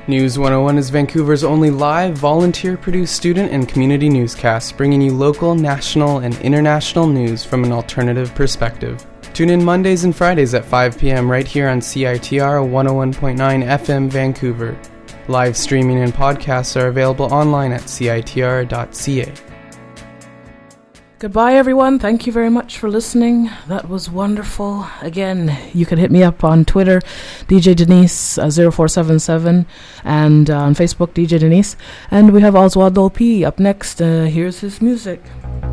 News 101 is Vancouver's only live, volunteer-produced student and community newscast, bringing you local, national, and international news from an alternative perspective. Tune in Mondays and Fridays at 5 p.m. right here on CITR 101.9 FM Vancouver. Live streaming and podcasts are available online at citr.ca. Goodbye, everyone. Thank you very much for listening. That was wonderful. Again, you can hit me up on Twitter, DJ Denise 0477, and on Facebook, DJ Denise. And we have Oswaldo P. up next. Here's his music.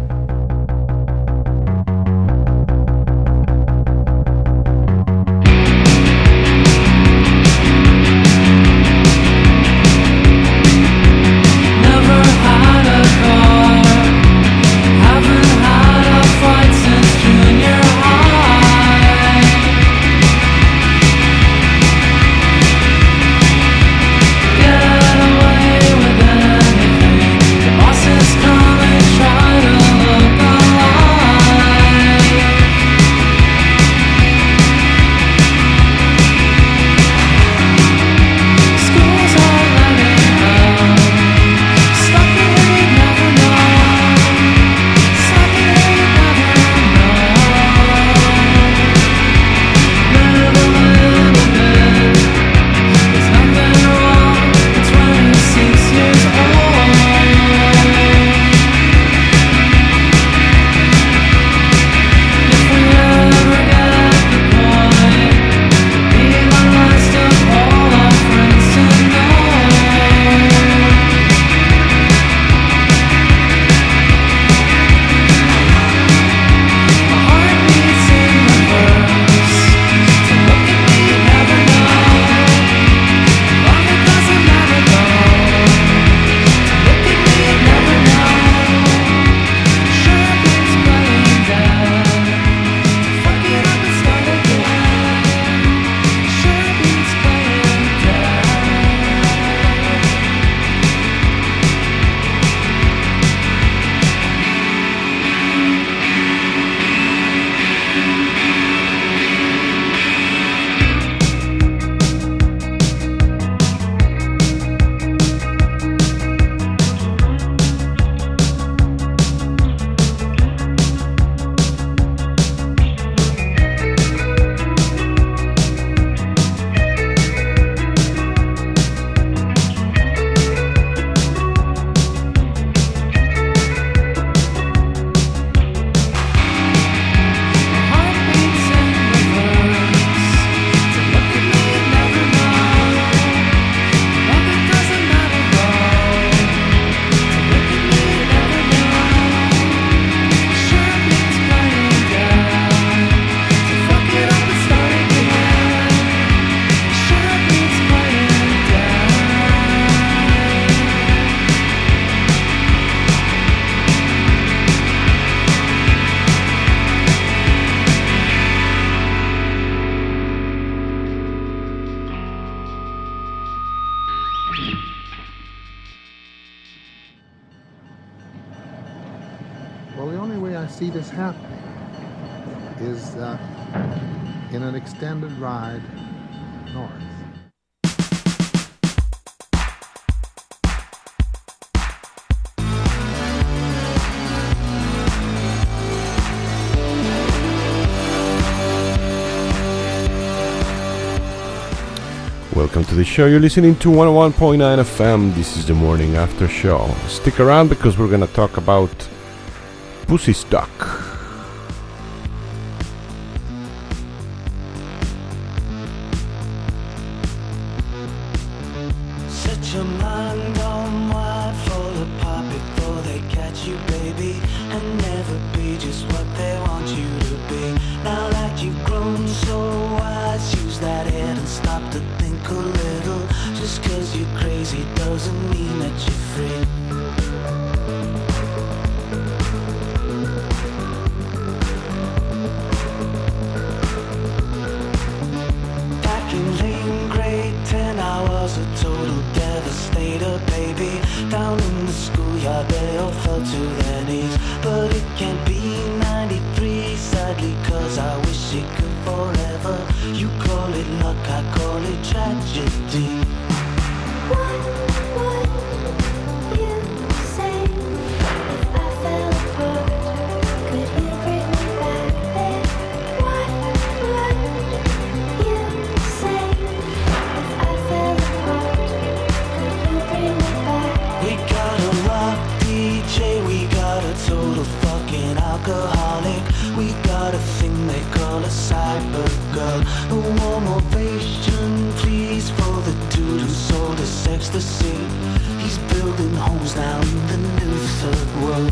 Well, the only way I see this happening is in an extended ride north. Welcome to the show. You're listening to 101.9 FM. This is the morning after show. Stick around because we're going to talk about Pussy Stock. Set your mind on wide, fall apart before they catch you, baby, and never be just what they want you to be. Now that you've grown so wise, use that head and stop to think a little. Just 'cause you're crazy doesn't mean that you're free. Back in late grade 10, I was a total devastator, baby. Down in the schoolyard, they all fell to their knees. But it can't be 93, sadly, 'cause I wish it could forever. You call it luck, I call it tragedy. world. A warm ovation, please, for the dude who sold us ecstasy. He's building homes now in the new third world.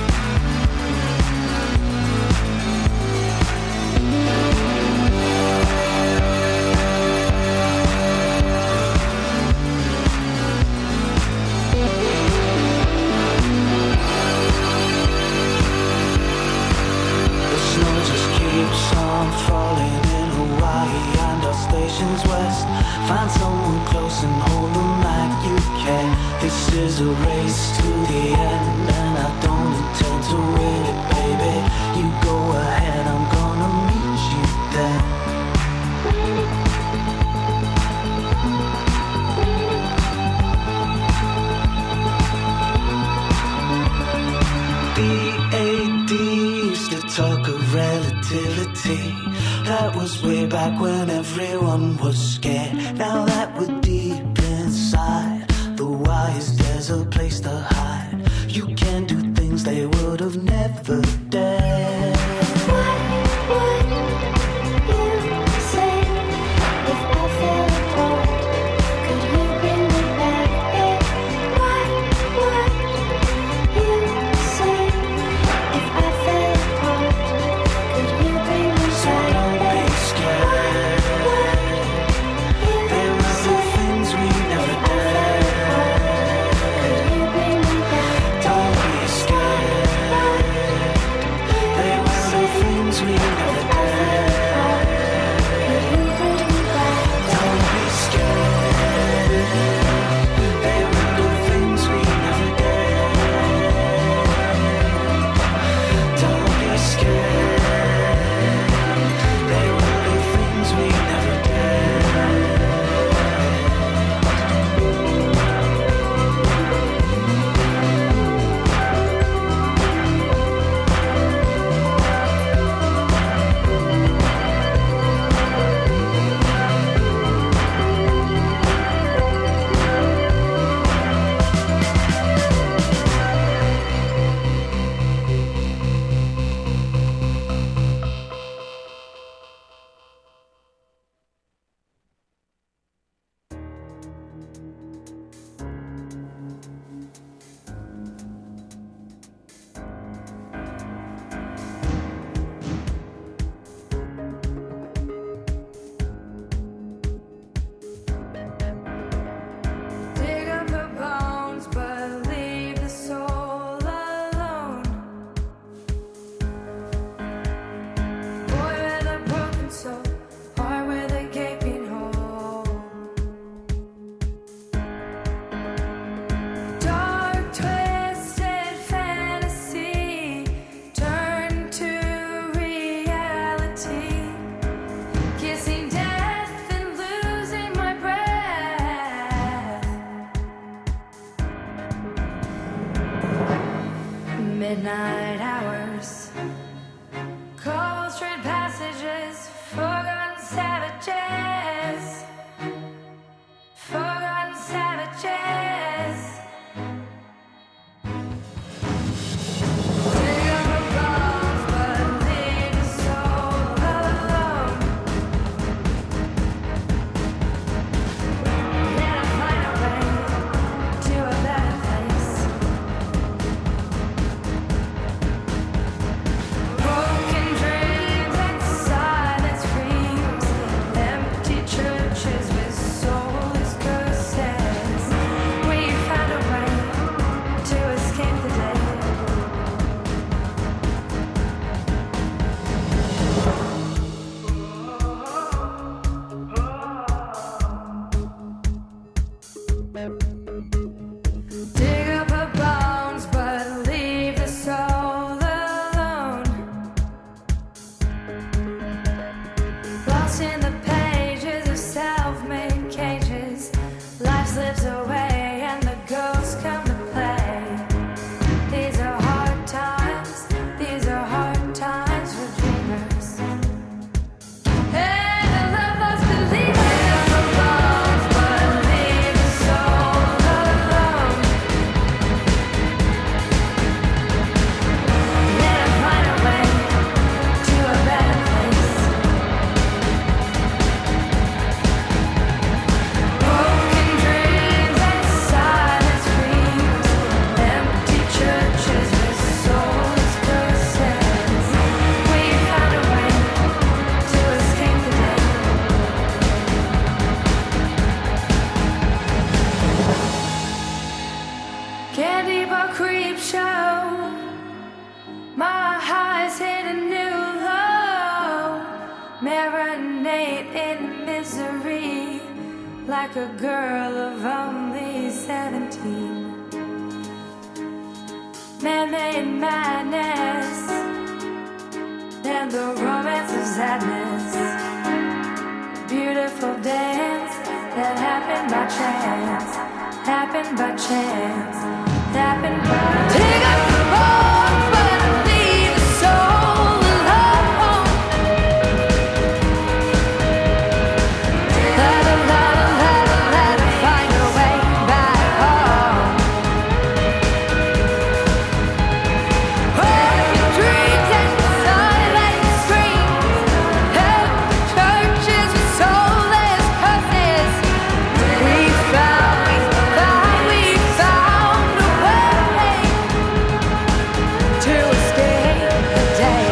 Falling in Hawaii and our stations west. Find someone close and hold them like you can. This is a race to the end, and I don't intend to win it, baby. You go ahead, I'm gonna meet you there. B.A.D. used to talk of relativity. That was way back when everyone was scared. Now that we're deep inside, the why is there's a place to hide. You can do things they would have never dared. What would you say if I fell apart? Could you bring me back? What would you say if I fell apart? Could you bring me back? Midnight hours, cold straight passages, forgotten savages, forgotten savages. Dig up our bones, but leave the soul alone. Let us find our way to a better place. Broken dreams and silent screams, empty churches with soulless curses. We found a way to escape the day. Dig up her bones, but leave the soul alone. Lost in the pages of self-made cages, life slips away and the ghosts come to play. These are hard times, these are hard times for dreamers. And the love lost believers. Dig up her bones, but leave the soul highs hit a new low, marinate in misery like a girl of only 17. Man-made madness and the romance of sadness, beautiful dance that happened by chance, happened by chance, happened by take up the boat, but leave the soul alone. Let her find her way back home. All your dreams and silent screams, held churches with soulless curses. We found a way to escape the day.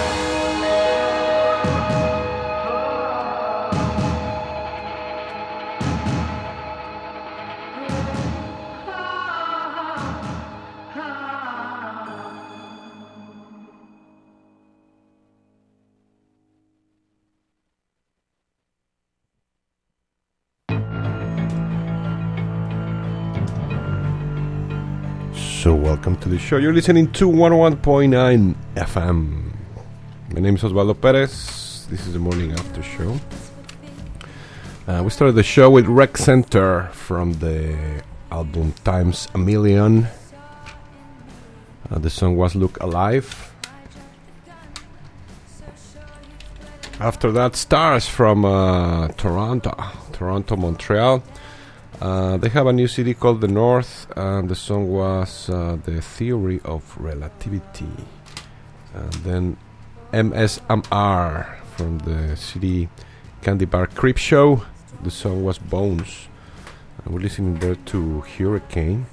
So welcome to the show. You're listening to 101.9 FM. My name is Osvaldo Perez. This is the morning after show. We started the show with Rec Center from the album Times a Million. The song was Look Alive. After that, Stars from Toronto, Montreal. They have a new CD called The North, and the song was The Theory of Relativity. And then MSMR from the CD Candy Bar Creep Show. The song was Bones. And we're listening there to Hurricane.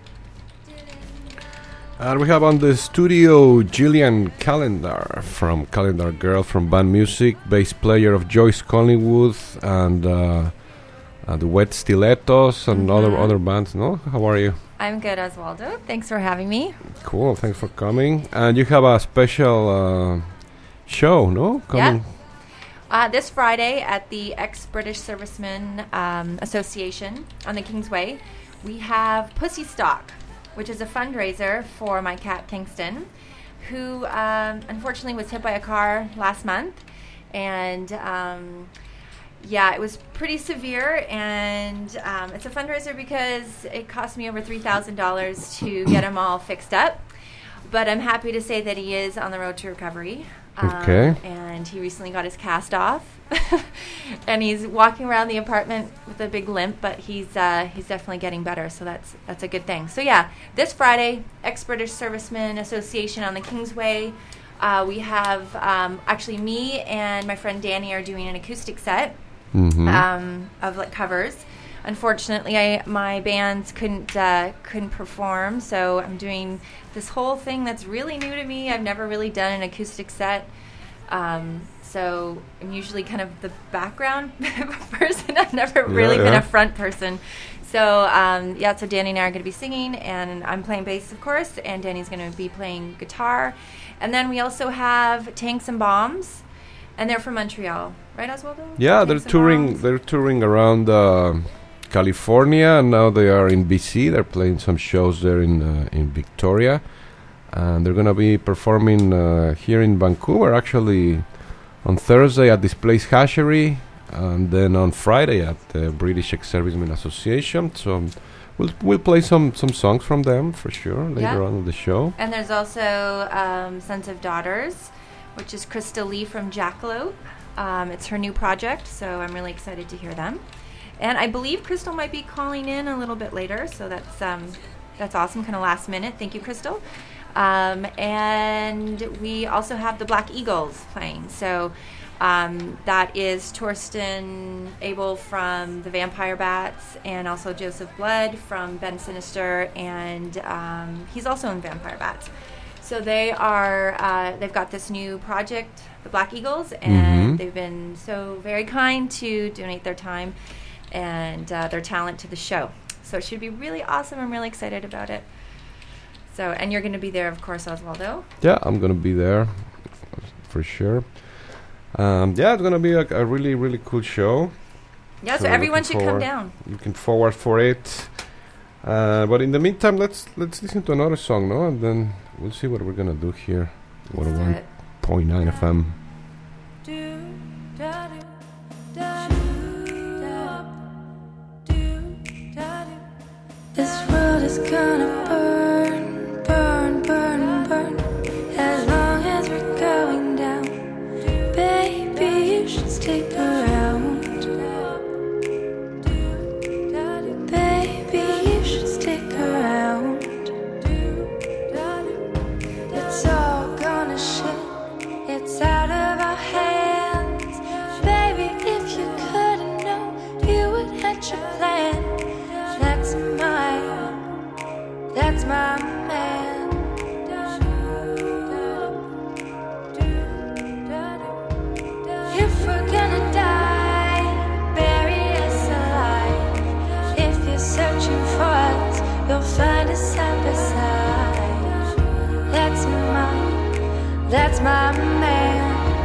And we have on the studio Gillian Calendar from Calendar Girl from Band Music, bass player of Joyce Collingwood, and the Wet Stilettos and other bands. No, how are you? I'm good, Osvaldo. Thanks for having me. Cool, thanks for coming. And you have a special show, no? Coming. Yeah. This Friday at the Ex-British Servicemen Association on the Kingsway, we have Pussy Stock, which is a fundraiser for my cat Kingston, who unfortunately was hit by a car last month. And yeah, it was pretty severe, and it's a fundraiser because it cost me over $3,000 to get him all fixed up. But I'm happy to say that he is on the road to recovery. Okay. And he recently got his cast off, and he's walking around the apartment with a big limp, but he's definitely getting better, so that's a good thing. So yeah, this Friday, Ex-British Servicemen Association on the Kingsway. We have actually me and my friend Danny are doing an acoustic set. Of like covers. Unfortunately, my bands couldn't perform, so I'm doing this whole thing that's really new to me. I've never really done an acoustic set, so I'm usually kind of the background person. I've never really been a front person. So so Danny and I are going to be singing, and I'm playing bass, of course, and Danny's going to be playing guitar. And then we also have Tanks and Bombs. And they're from Montreal, right, Osvaldo? Yeah, they're touring. They're touring around California, and now they are in BC. They're playing some shows there in Victoria, and they're gonna be performing here in Vancouver. Actually, on Thursday at this place Hashery, and then on Friday at the British Ex-Servicemen Association. So we'll play some songs from them for sure later on in the show. And there's also Sons of Daughters, which is Crystal Lee from Jackalope. It's her new project, so I'm really excited to hear them. And I believe Crystal might be calling in a little bit later, so that's awesome, kind of last minute. Thank you, Crystal. And we also have the Black Eagles playing. So that is Torsten Abel from the Vampire Bats, and also Joseph Blood from Ben Sinister, and he's also in Vampire Bats. So they are, they've got this new project, the Black Eagles, and they've been so very kind to donate their time and their talent to the show. So it should be really awesome. I'm really excited about it. So, and you're going to be there, of course, Oswaldo. Yeah, I'm gonna be there for sure. Yeah, it's gonna be a really, really cool show. Yeah, so So everyone looking should come forward. down. Looking forward for it. But in the meantime, let's listen to another song, no? And then we'll see what we're gonna do here. Let's do it. 101.9 FM. This world is gonna burn, burn, burn, burn, as long as we're going down. Baby, you should stick around. Baby, you should stick around. It's all gonna shit, it's out of our hands. Baby, if you couldn't know, you would hatch a plan. That's my man. If we're gonna die, bury us alive. If you're searching for us, you'll find us side by side. That's my man.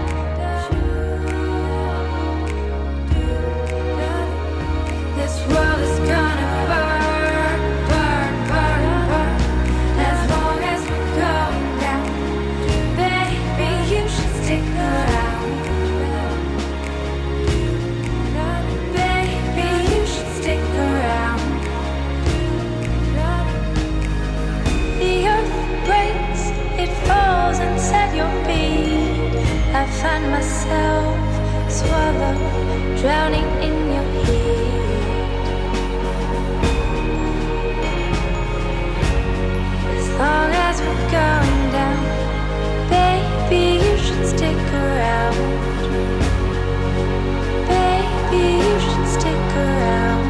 This world is gonna burn, burn, burn, burn, as long as we're going down. Baby, you should stick around. Baby, you should stick around. The earth breaks, it falls inside your beat. I find myself swallowed, drowning in your heat. As long as we're going down, baby, you should stick around. Baby, you should stick around.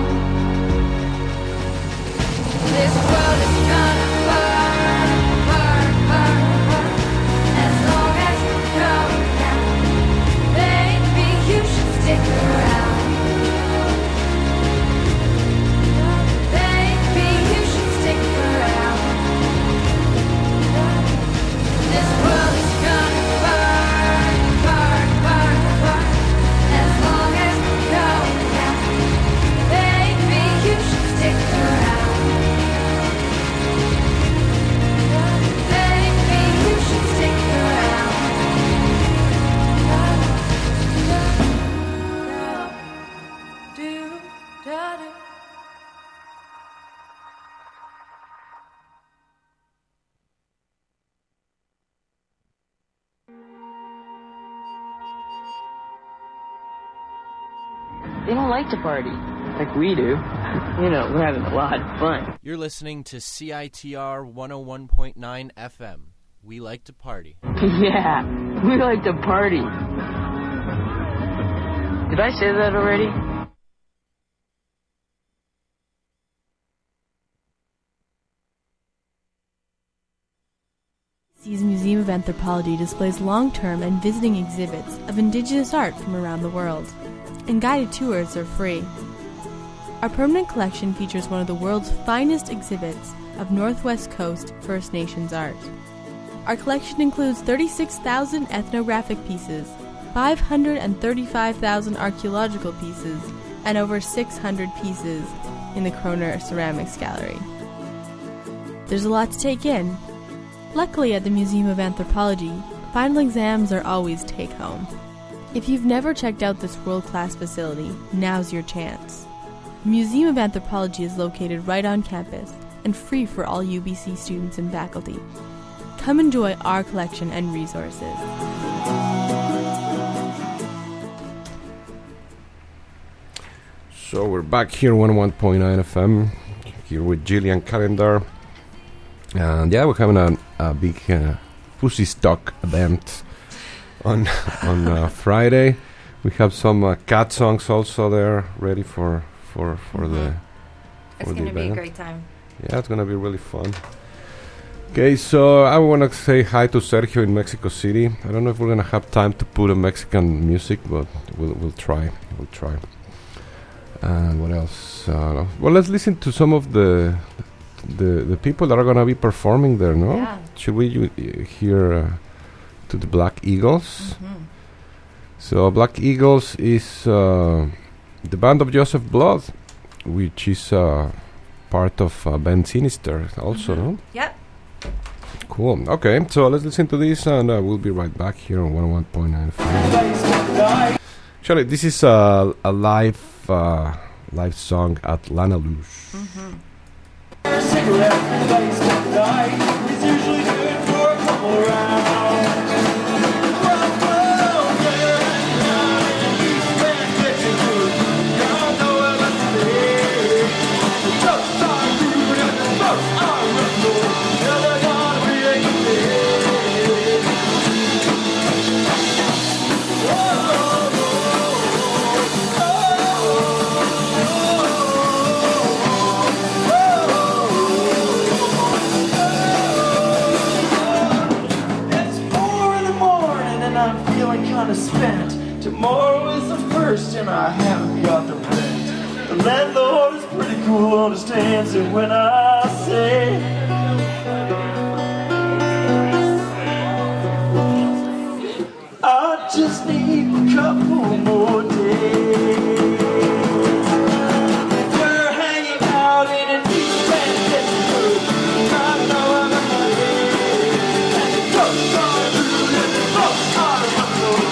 This world is gonna burn, burn, burn, burn, as long as we're going down. Baby, you should stick around. Baby, you should stick around. This world is gonna burn, burn, burn, burn, as long as we're going down. Baby, you should stick around. Baby, you should stick around. Do, da, do. They don't like to party like we do. You know, we're having a lot of fun. You're listening to CITR 101.9 FM. We like to party. Yeah, we like to party. Did I say that already? BC's Museum of Anthropology displays long-term and visiting exhibits of indigenous art from around the world, and guided tours are free. Our permanent collection features one of the world's finest exhibits of Northwest Coast First Nations art. Our collection includes 36,000 ethnographic pieces, 535,000 archaeological pieces, and over 600 pieces in the Kroner Ceramics Gallery. There's a lot to take in. Luckily, at the Museum of Anthropology, final exams are always take-home. If you've never checked out this world-class facility, now's your chance. The Museum of Anthropology is located right on campus and free for all UBC students and faculty. Come enjoy our collection and resources. So we're back here, 101.9 FM, here with Jillian Calendar. And yeah, we're having a big Pussy Stock event on Friday. We have some cat songs also there ready for the It's for the going to be a event. great time. Yeah, it's gonna be really fun. Okay, so I want to say hi to Sergio in Mexico City. I don't know if we're gonna have time to put a Mexican music, but we'll try. We'll try. And what else? Well, let's listen to some of the the people that are gonna be performing there, no? Yeah. Should we hear to the Black Eagles? Mhm. So Black Eagles is the band of Joseph Blood, which is part of Ben Sinister also, no? Yep. Cool. Okay, so let's listen to this, and we'll be right back here on 101.9. Actually, this is a live song at Lana Luz. Spent. Tomorrow is the first and I haven't got the rent. The landlord is pretty cool, understands it when I say I just need a couple more days. We're hanging out in an East Manchester. I know I'm in my head. And the ghosts are rude and the folks are rude.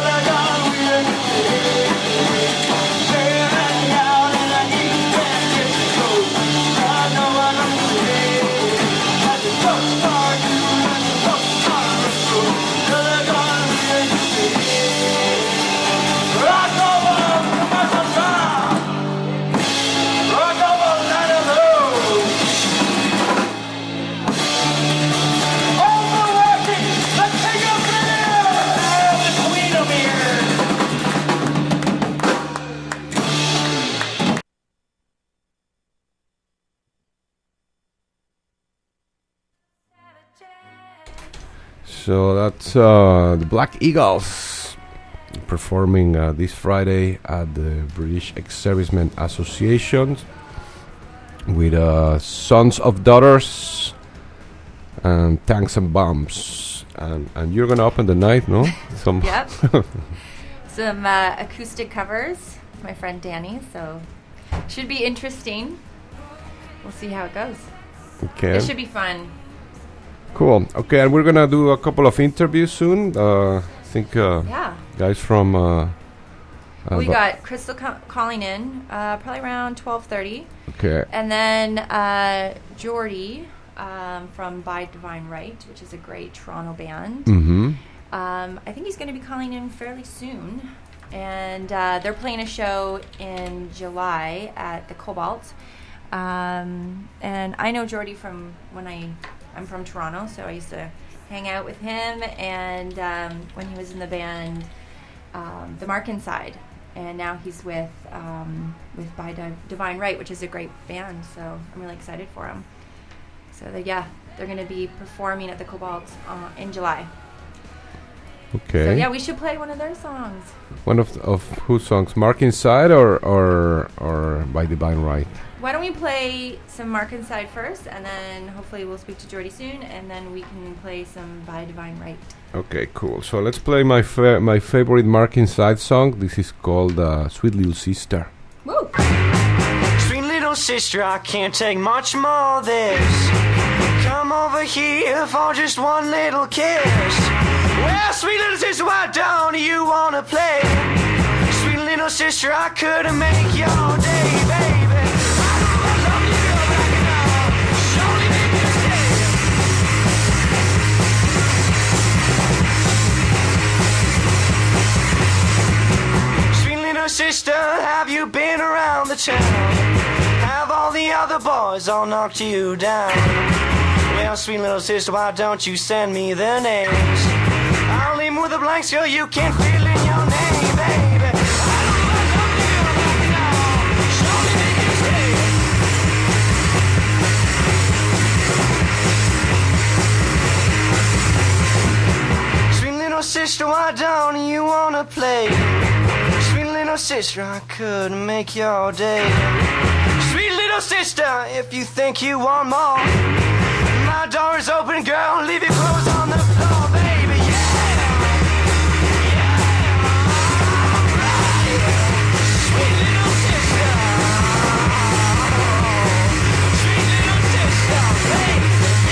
So that's the Black Eagles performing this Friday at the British Ex-Servicemen Association with Sons of Daughters and Tanks and Bombs. And you're going to open the night, no? Yep. Some acoustic covers with my friend Danny, so should be interesting. We'll see how it goes. Okay. It should be fun. Cool. Okay, and we're gonna do a couple of interviews soon. I think guys from we got Crystal calling in probably around 12:30. Okay. And then Jordy from By Divine Right, which is a great Toronto band. Mm-hmm. I think he's going to be calling in fairly soon, and they're playing a show in July at the Cobalt. And I know Jordy from when I'm from Toronto, so I used to hang out with him, and when he was in the band, The Mark Inside, and now he's with By Divine Right, which is a great band, so I'm really excited for him. So they're going to be performing at the Cobalt in July. Okay. So we should play one of their songs. One of whose songs? Mark Inside or By Divine Right? Why don't we play some Mark Inside first, and then hopefully we'll speak to Jordy soon, and then we can play some By Divine Right. Okay, cool. So let's play my favorite Mark Inside song. This is called Sweet Little Sister. Woo! Sweet little sister, I can't take much more of this. Come over here for just one little kiss. Well, sweet little sister, why don't you wanna play? Sweet little sister, I couldn't make your day, baby. Sister, have you been around the town? Have all the other boys all knocked you down? Well, sweet little sister, why don't you send me their names? I'll leave with a blank so you can fill in your name, baby. Sweet little sister, why don't you wanna play? Sweet little sister, I could make your day. Sweet little sister. sister, if you think you want more. My door is open, girl, leave your clothes on the floor, baby, yeah. Sweet little sister. Sweet little sister, baby,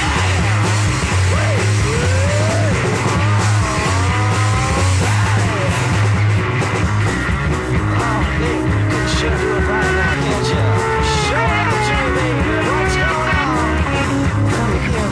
should do it right now, can't you? Show it to me, baby. What's going on? Come here.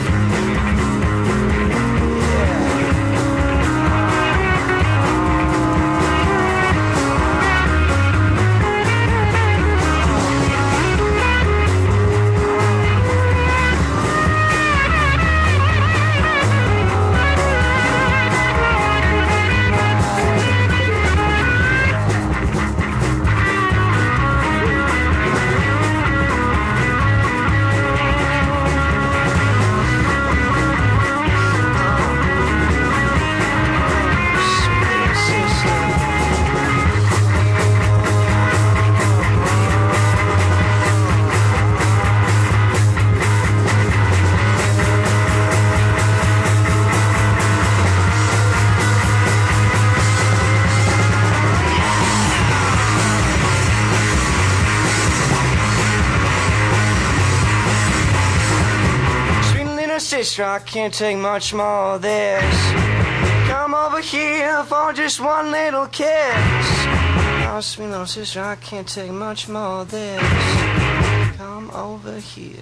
Sister, I can't take much more of this. Come over here for just one little kiss. Oh, sweet little sister, I can't take much more of this. Come over here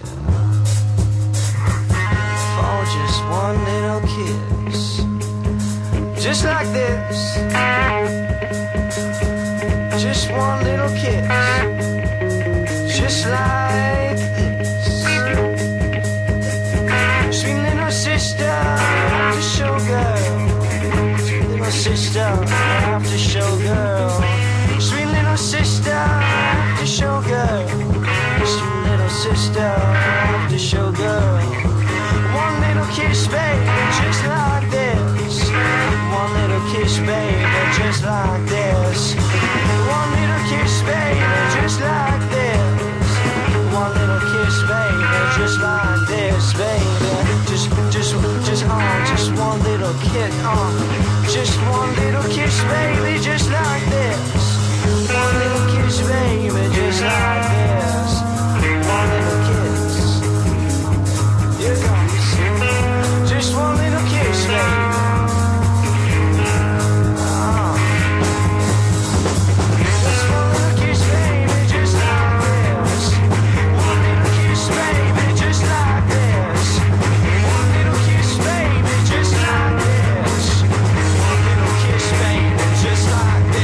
for just one little kiss. Just like this. Just one little kiss. Just like this. Sweet little sister, I have to show girl. Sweet little sister, I have to show girl. Sweet little sister, I have to show girl. Sweet little sister, I have to show girl. One little kiss, baby, just like this. One little kiss, baby, just like this. One little kiss, baby, just like this. One little kiss, baby, just like this, baby. Just one little kiss, just one little kiss, baby, just like this. One little kiss, baby, just like this. One little kiss. Here it comes. Just one little kiss, baby. Just one little kiss, baby, just like this. One little kiss, baby, just like this. One little kiss, baby, just like this. One little kiss, baby, just like this.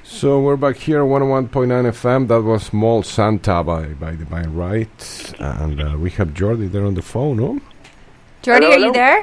So we're back here, 101.9 FM. That was Mall Santa by Divine Right. And we have Jordi there on the phone, no? Jordi, Hello, are you hello. there?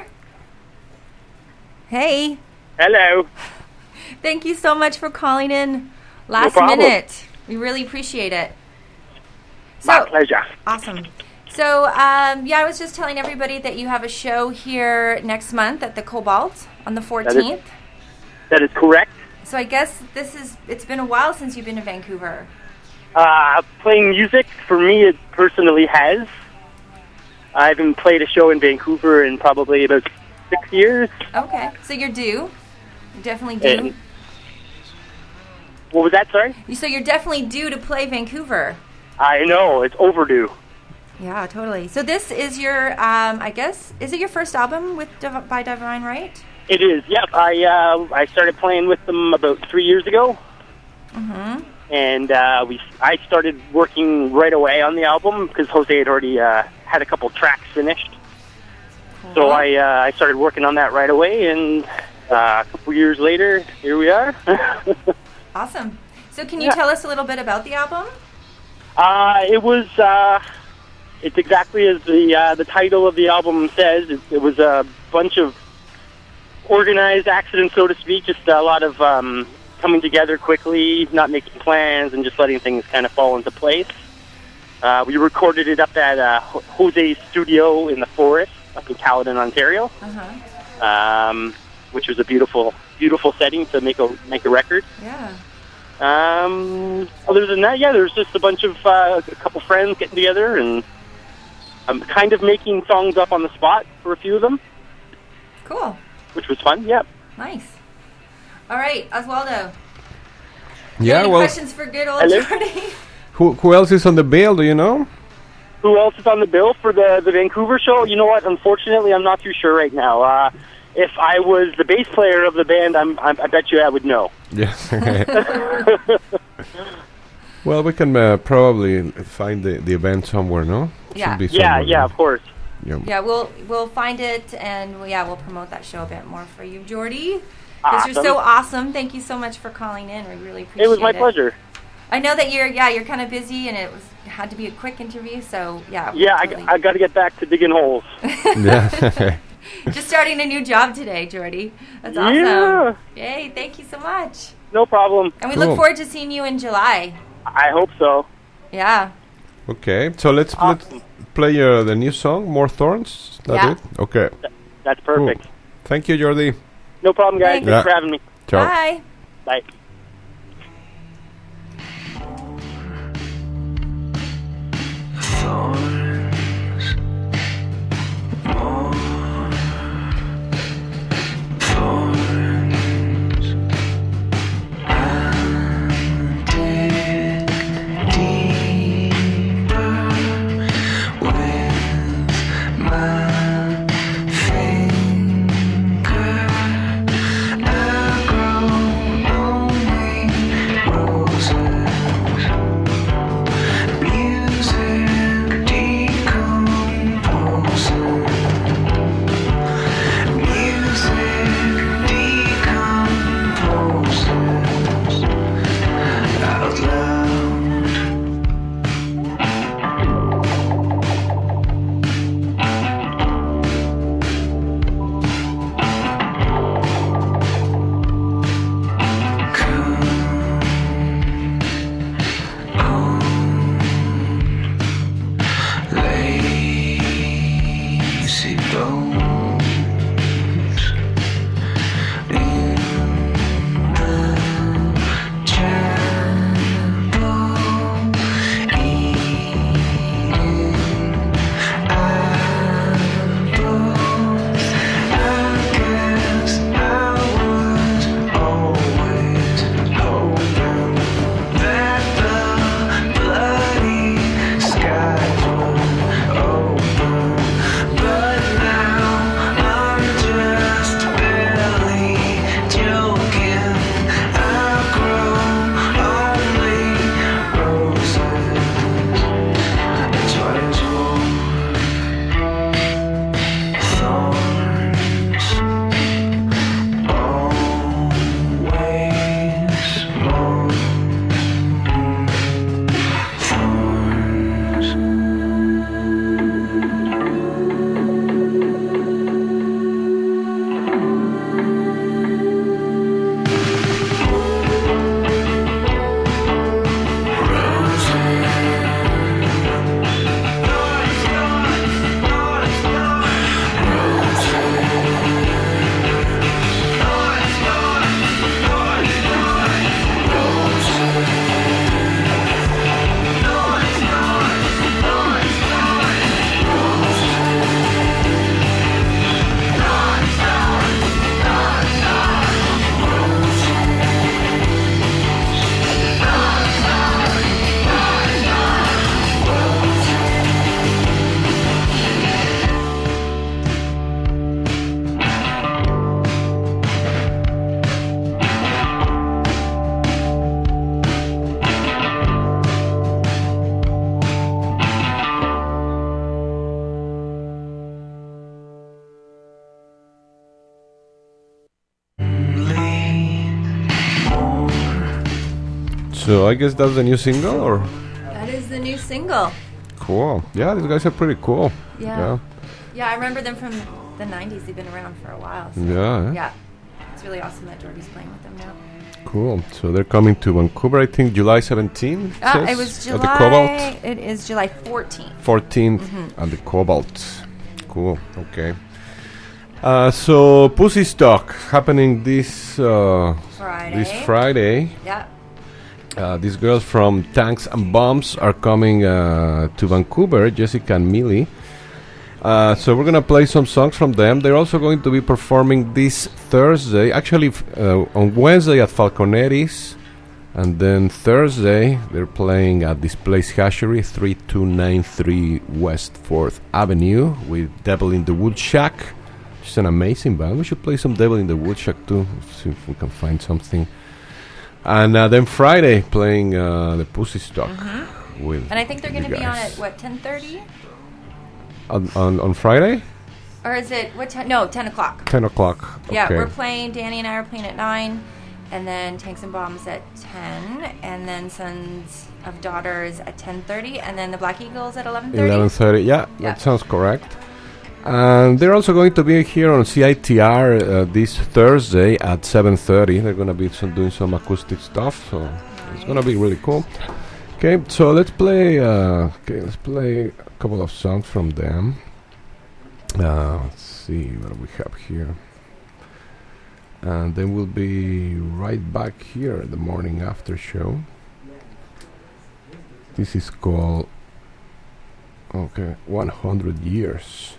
Hey. Hello. Thank you so much for calling in last problem. minute. We really appreciate it. My pleasure. Awesome. So, I was just telling everybody that you have a show here next month at the Cobalt on the 14th. That is correct. So I guess it's been a while since you've been to Vancouver. Playing music, for me, it personally has. I haven't played a show in Vancouver in probably about 6 years. Okay. So you're due. You're definitely due. And what was that, sorry? So you're definitely due to play Vancouver. I know, it's overdue. Yeah, totally. So this is your, I guess, is it your first album by Divine Right? It is, yep. I started playing with them about 3 years ago. Mm-hmm. And I started working right away on the album because Jose had already had a couple tracks finished. Cool. So I started working on that right away, and a couple years later, here we are. Awesome. So can you tell us a little bit about the album? It's exactly as the title of the album says. It was a bunch of organized accidents, so to speak, just a lot of coming together quickly, not making plans, and just letting things kind of fall into place. We recorded it up at Jose's studio in the forest up in Caledon, Ontario, which was a beautiful, beautiful setting to make a record. Yeah. Other than that, there's just a bunch of a couple friends getting together, and I'm kind of making songs up on the spot for a few of them. Cool. Which was fun. Yep. Nice. All right, Oswaldo. Yeah, Any well, questions for good old Hello? Jordi? who else is on the bill? Do you know? Who else is on the bill for the Vancouver show? You know what? Unfortunately, I'm not too sure right now. If I was the bass player of the band, I bet you I would know. Yes. Well, we can probably find the event somewhere, no? Yeah. Should be somewhere, Of course. Yeah. Yeah, we'll find it, and we'll promote that show a bit more for you, Jordi. Because you're so awesome. Thank you so much for calling in. We really appreciate it. It was my pleasure. I know that you're kind of busy, and it had to be a quick interview. So Yeah, totally. I got to get back to digging holes. Yeah. Just starting a new job today, Jordi. That's awesome. Yeah. Yay! Thank you so much. No problem. And we Cool. look forward to seeing you in July. I hope so. Yeah. Okay, so let's play the new song, More Thorns. That it? Okay. That's perfect. Cool. Thank you, Jordi. No problem, guys. Thanks. Thanks for having me. Ciao. Bye. Bye. I grow So I guess that's the new single, or? That is the new single. Cool. Yeah, these guys are pretty cool. Yeah. Yeah, I remember them from the 90s. They've been around for a while. So Yeah. Yeah. It's really awesome that Jordy's playing with them now. Cool. So they're coming to Vancouver, I think, July 17th. It was July. At the Cobalt. It is July 14th. 14th Mhm. at the Cobalt. Cool. Okay. So Pussy's Talk happening this Friday. Yeah. These girls from Tanks and Bombs are coming to Vancouver, Jessica and Millie. So we're gonna play some songs from them. They're also going to be performing this Thursday, actually on Wednesday at Falconetti's, and then Thursday they're playing at this place Hashery, 3293 West 4th Avenue, with Devil in the Woodshack. It's an amazing band. We should play some Devil in the Woodshack too, see if we can find something. And then Friday playing the Pussy's Talk with. And I think they're going to the be on guys. at what, 10:30? On Friday? Or is it what time? No, 10 o'clock. 10 o'clock. Yeah, okay. we're playing. Danny and I are playing at 9, and then Tanks and Bombs at 10, and then Sons of Daughters at 10:30, and then the Black Eagles at 11:30. 11:30. Yeah, that sounds correct. And they're also going to be here on CITR this Thursday at 7:30. They're going to be doing some acoustic stuff, so it's going to be really cool. Okay, so let's play. Let's play a couple of songs from them. Let's see what we have here, and then we'll be right back here at the morning after show. This is called 100 Years.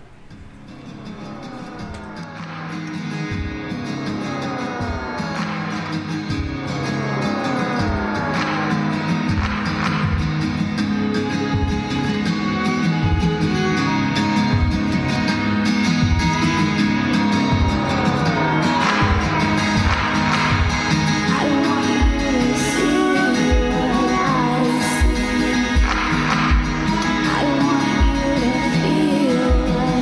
I want you to feel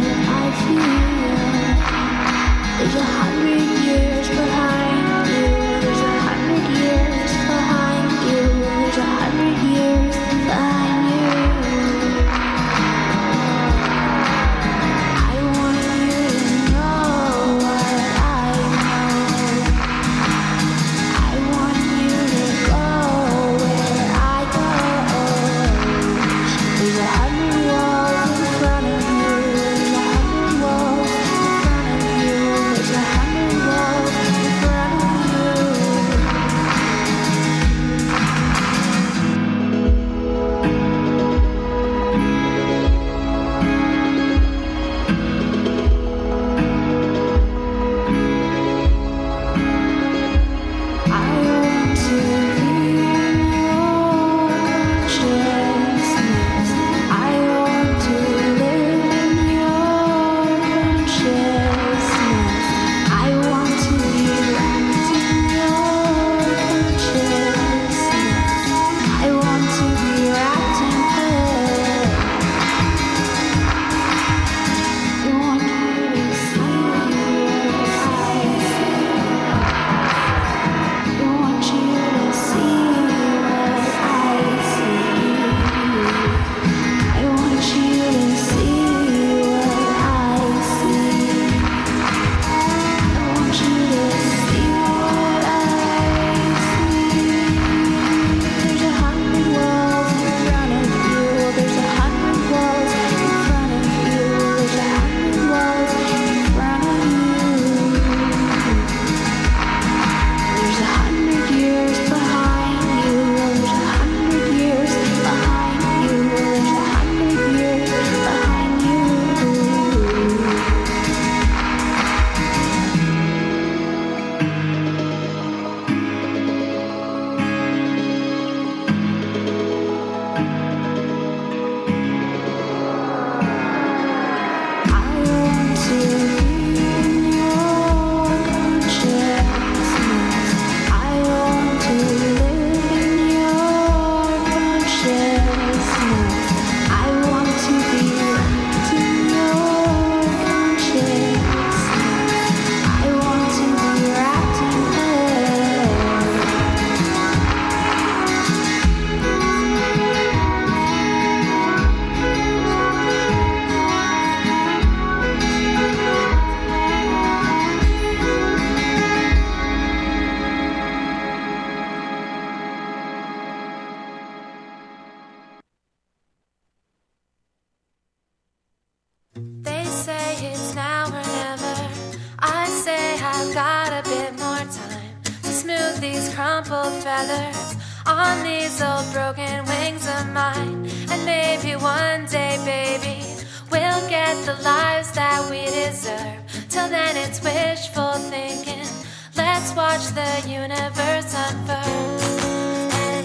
They say it's now or never. I say I've got a bit more time to smooth these crumpled feathers on these old broken wings of mine. And maybe one day, baby, we'll get the lives that we deserve. Till then it's wishful thinking. Let's watch the universe unfurl. And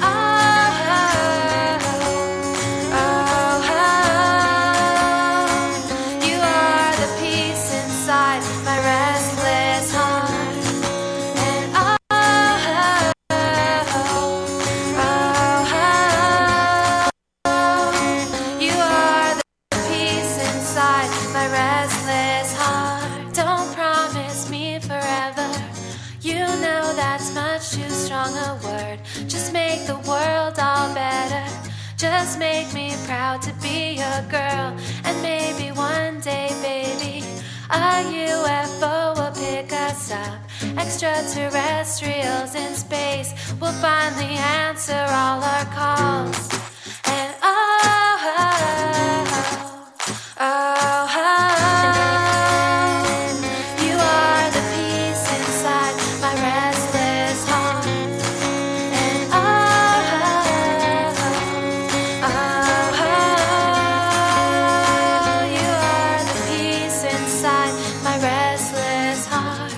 you are the peace inside my restless heart. And you are the peace inside my restless heart. Don't promise me forever. You know that's much too strong a word. Just make the world all better. Just make me proud to be a girl. And maybe one day, baby, a UFO will pick us up. Extraterrestrials in space will finally answer all our calls. And you are the peace inside my restless heart. And you are the peace inside my restless heart.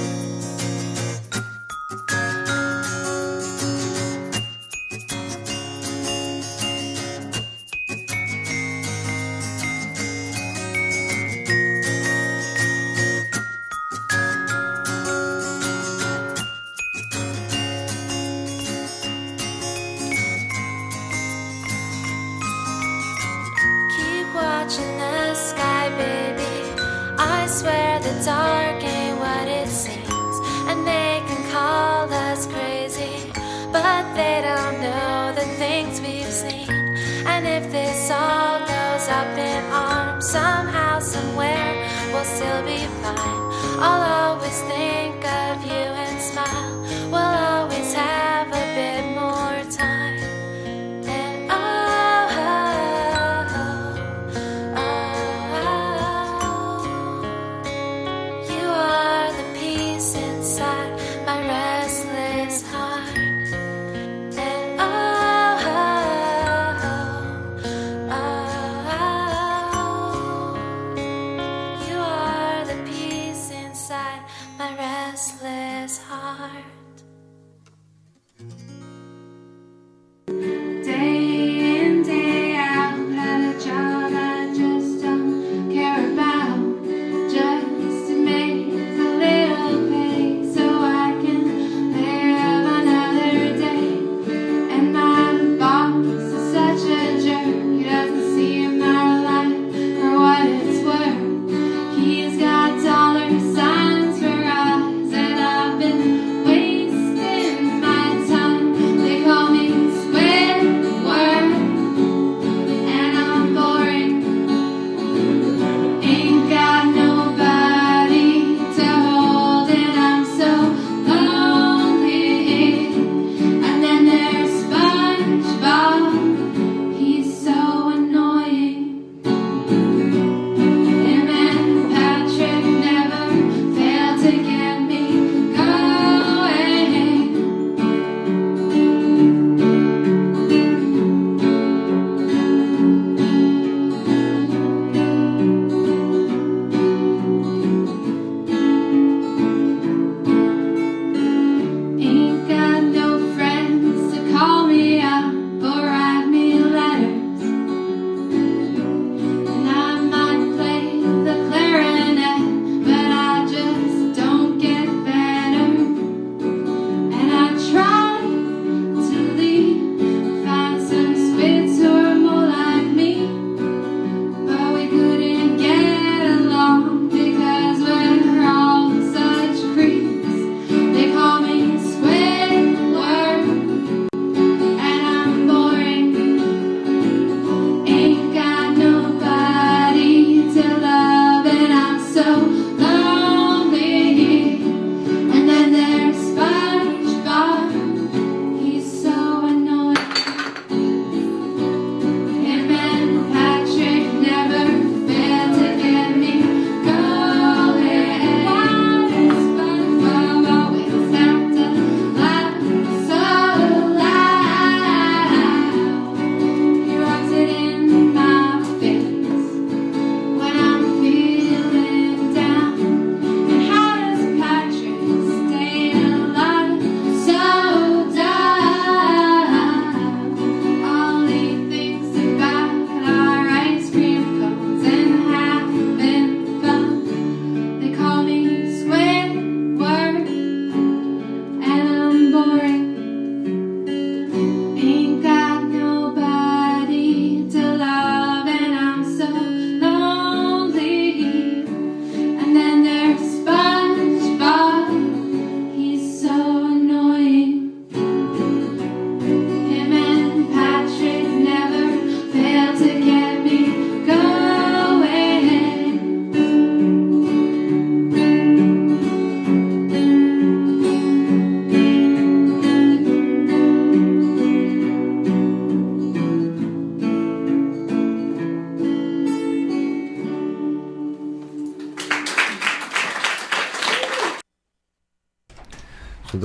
Keep watching the sky, baby. I swear the dark ain't what it seems. And they can call us crazy, but they don't know the things we've seen. And if this all goes up in arms, somehow, somewhere, we'll still be fine. I'll always think of you and smile. We'll always have a bit more time. And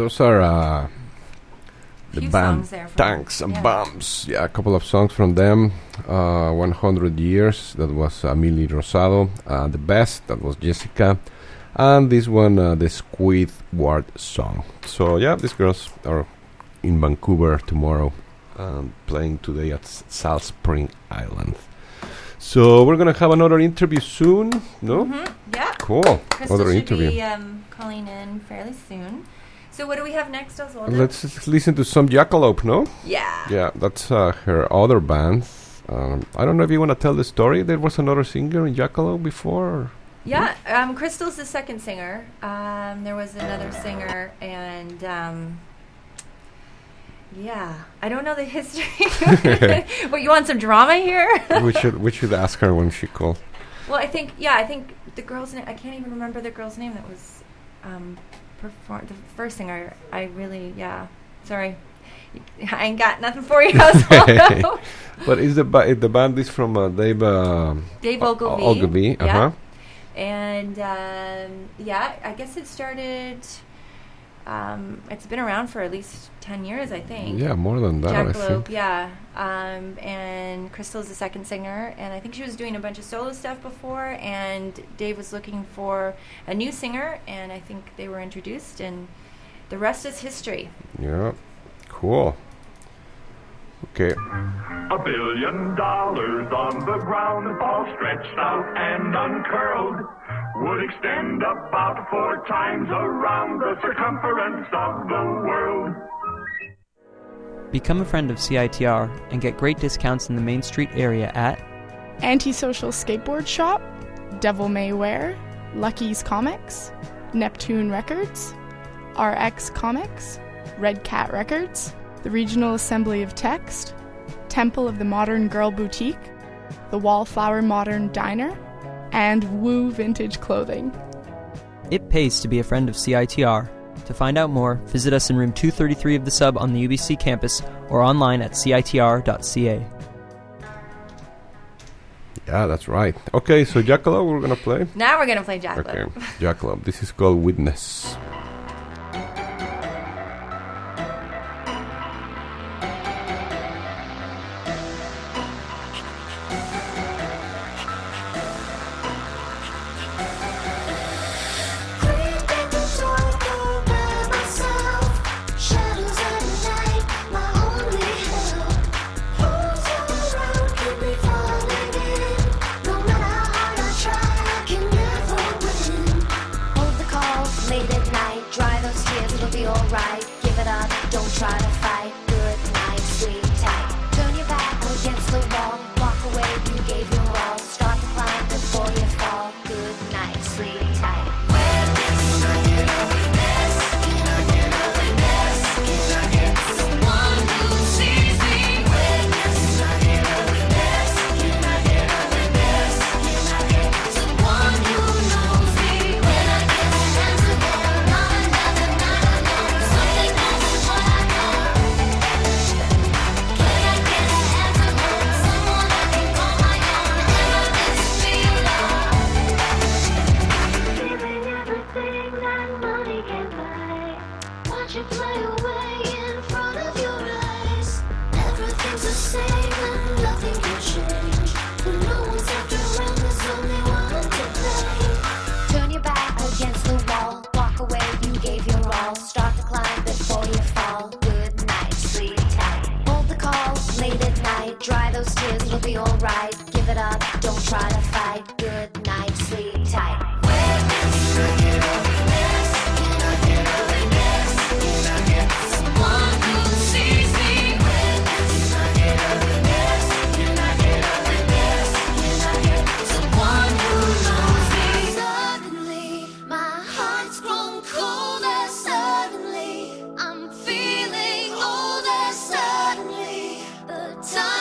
those are the Few band songs there from Tanks and yeah. Bombs. Yeah, a couple of songs from them. 100 Years, that was Mili Rosado. The Best, that was Jessica. And this one, the Squidward song. So yeah, these girls are in Vancouver tomorrow and playing today at Salt Spring Island. So we're going to have another interview soon, no? Yeah. Cool. Crystal Another should interview. be calling in fairly soon. So what do we have next, Oswaldo? Let's just listen to some Jackalope, no? Yeah. Yeah, that's her other band. I don't know if you want to tell the story. There was another singer in Jackalope before? Or? Yeah, Crystal's the second singer. There was another singer, and yeah, I don't know the history. What, you want some drama here? we should ask her when she calls. Well, I think the girl's name. I can't even remember the girl's name that was the first singer. I really, sorry, I ain't got nothing for you. But is the band is from Dave Ogilvy. Ogilvy, yeah. And I guess it started. It's been around for at least 10 years, I think. Yeah, more than that, I think. Jackalope, yeah. And Crystal's the second singer, and I think she was doing a bunch of solo stuff before, and Dave was looking for a new singer, and I think they were introduced, and the rest is history. Yeah, cool. Okay. $1 billion on the ground, all stretched out and uncurled, would extend about 4 times around the circumference of the world. Become a friend of CITR and get great discounts in the Main Street area at Antisocial Skateboard Shop, Devil May Wear, Lucky's Comics, Neptune Records, RX Comics, Red Cat Records, the Regional Assembly of Text, Temple of the Modern Girl Boutique, the Wallflower Modern Diner, and Woo Vintage Clothing. It pays to be a friend of CITR. To find out more, visit us in room 233 of the Sub on the UBC campus or online at citr.ca. Yeah, that's right. Okay, so Jackalope we're going to play? Now we're going to play Jackalope. Okay, Jackalope. This is called Witness.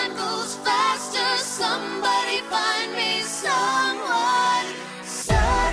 Somebody find me someone.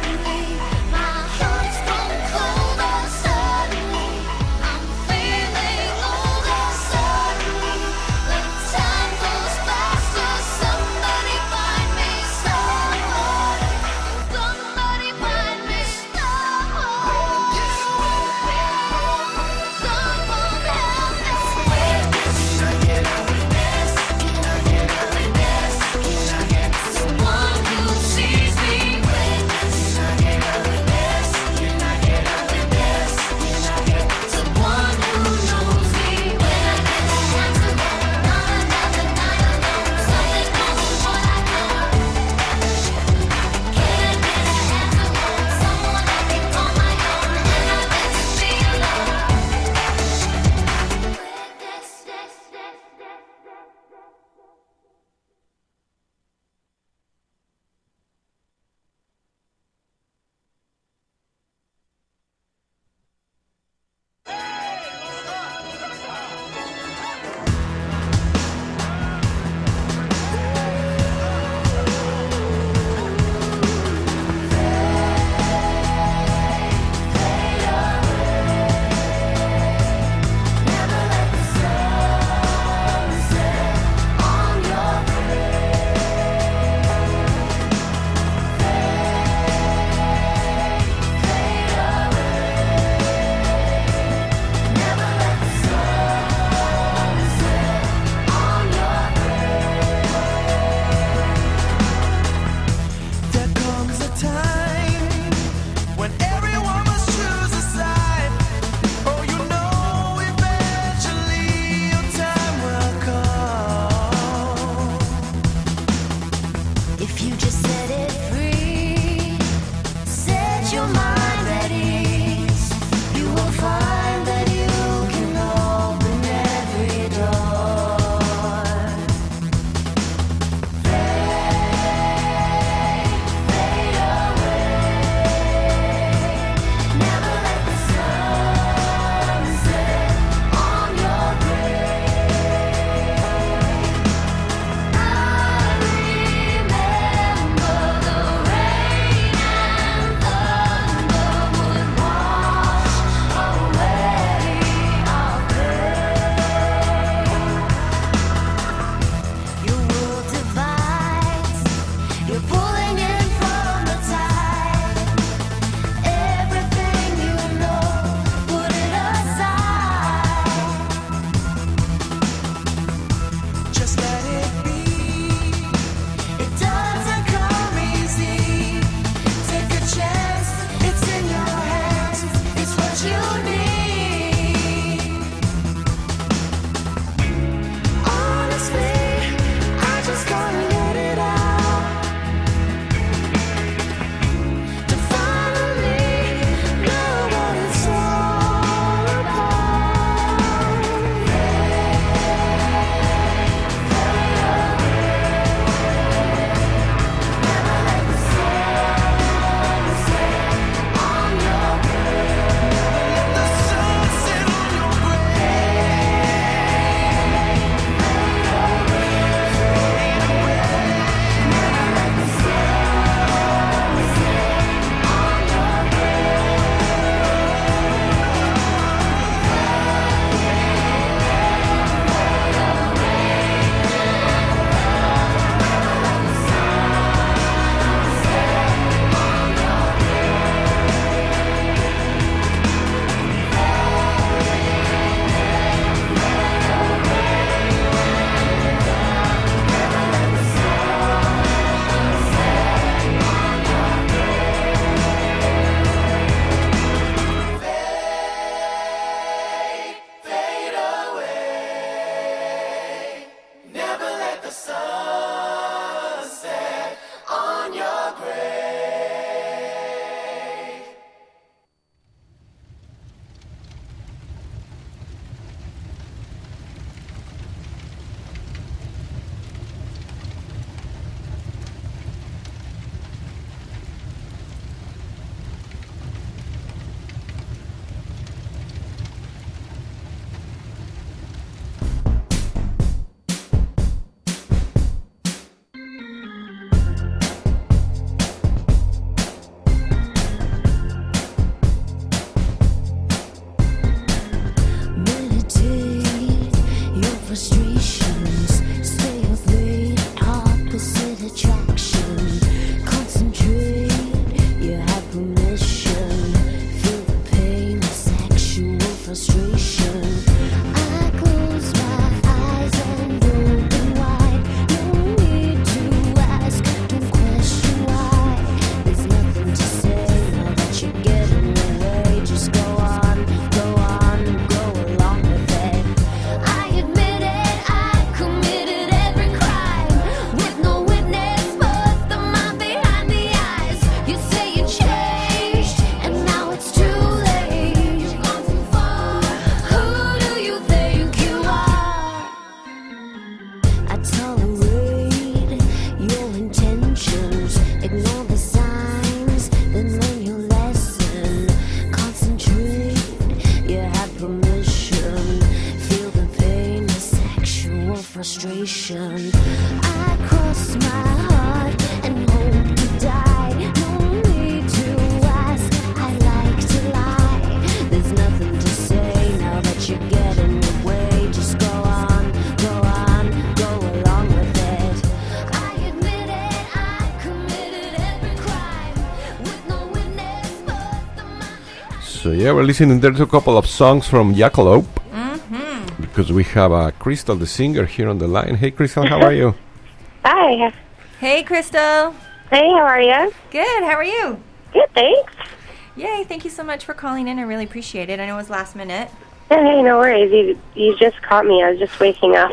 frustration. I cross my heart and hope to die. No need to ask, I like to lie. There's nothing to say now that you get in your way. Just go on, go along with it. I admit it, I committed every crime with no witness but the mind. So yeah, we're listening there to a couple of songs from Jackalope. Because we have Crystal, the singer, here on the line. Hey, Crystal, how are you? Hi. Hey, Crystal. Hey, how are you? Good. How are you? Good, thanks. Yay. Thank you so much for calling in. I really appreciate it. I know it was last minute. Hey, no worries. You just caught me. I was just waking up.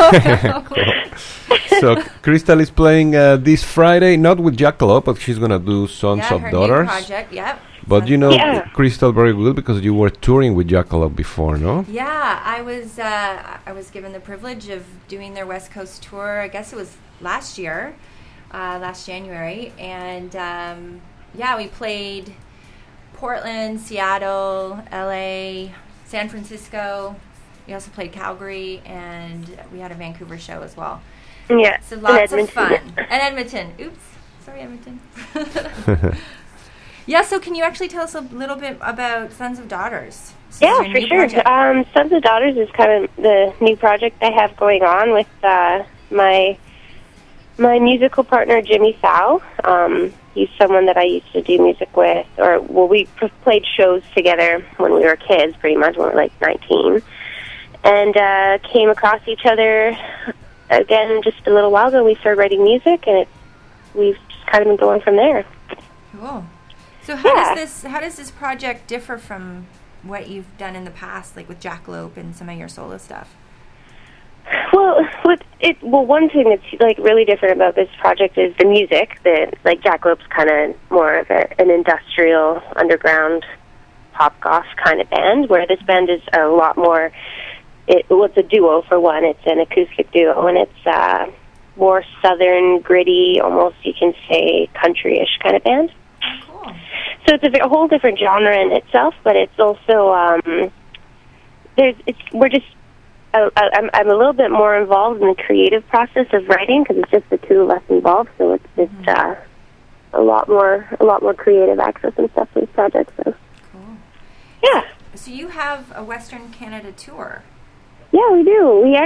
So Crystal is playing this Friday, not with Jackalope, but she's going to do Sons of her Daughters. new project, yep. But you know Crystal very good because you were touring with Jackalope before, no? Yeah, I was given the privilege of doing their West Coast tour. I guess it was last year, last January, and we played Portland, Seattle, LA, San Francisco. We also played Calgary, and we had a Vancouver show as well. Yeah, so lots of fun. And Edmonton. Oops, sorry, Edmonton. Yeah, so can you actually tell us a little bit about Sons of Daughters? Yeah, for sure. Sons of Daughters is kind of the new project I have going on with my musical partner, Jimmy Thau. He's someone that I used to do music with, we played shows together when we were kids, pretty much, when we were like 19. And came across each other again just a little while ago. We started writing music, and we've just kind of been going from there. Cool. So how does this project differ from what you've done in the past, like with Jackalope and some of your solo stuff? Well, one thing that's like really different about this project is the music. Like Jackalope's kind of more of an industrial, underground, pop goth kind of band, where this band is a lot more. It's a duo for one. It's an acoustic duo, and it's more southern, gritty, almost you can say country-ish kind of band. Cool. So it's a whole different genre in itself, but it's also I'm a little bit more involved in the creative process of writing because it's just the two of us involved. So it's a lot more creative access and stuff to this project. So cool. Yeah. So you have a Western Canada tour. Yeah, we do. We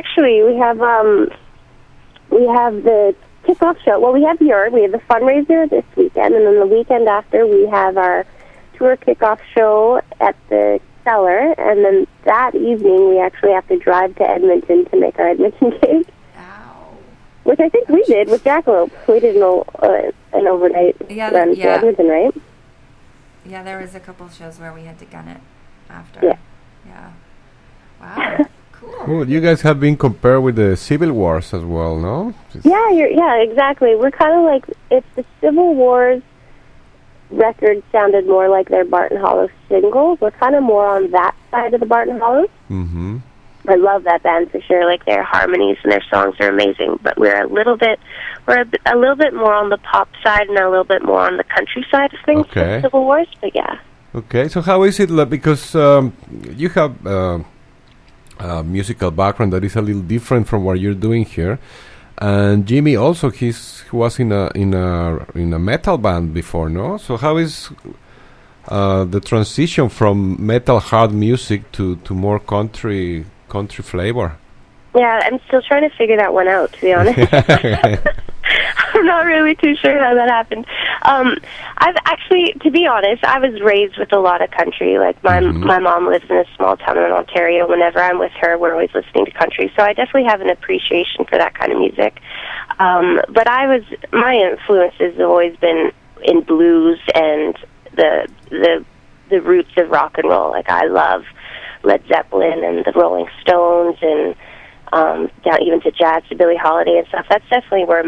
have the kickoff show. Well, we have we have the fundraiser this weekend, and then the weekend after we have our tour kickoff show at the Cellar, and then that evening we actually have to drive to Edmonton to make our Edmonton gig. Ow. Which I think we did with Jackalope. We did an overnight run to Edmonton, right? Yeah, there was a couple of shows where we had to gun it after. Yeah. Yeah. Wow. Cool. You guys have been compared with the Civil Wars as well, no? Yeah, exactly. We're kind of like, if the Civil Wars record sounded more like their Barton Hollow single, we're kind of more on that side of the Barton Hollows. Mm-hmm. I love that band for sure. Like their harmonies and their songs are amazing. But we're a little bit more on the pop side and a little bit more on the country side of things. Okay. For Civil Wars, but yeah. Okay, so how is it? Because you have a musical background that is a little different from what you're doing here, and Jimmy also he was in a metal band before, no? So how is the transition from metal hard music to more country flavor? Yeah, I'm still trying to figure that one out, to be honest. I'm not really too sure how that happened. I've actually, to be honest, I was raised with a lot of country. Like my mom lives in a small town in Ontario. Whenever I'm with her, we're always listening to country. So I definitely have an appreciation for that kind of music. But my influences have always been in blues and the roots of rock and roll. Like I love Led Zeppelin and the Rolling Stones and down even to jazz, to Billie Holiday and stuff. That's definitely where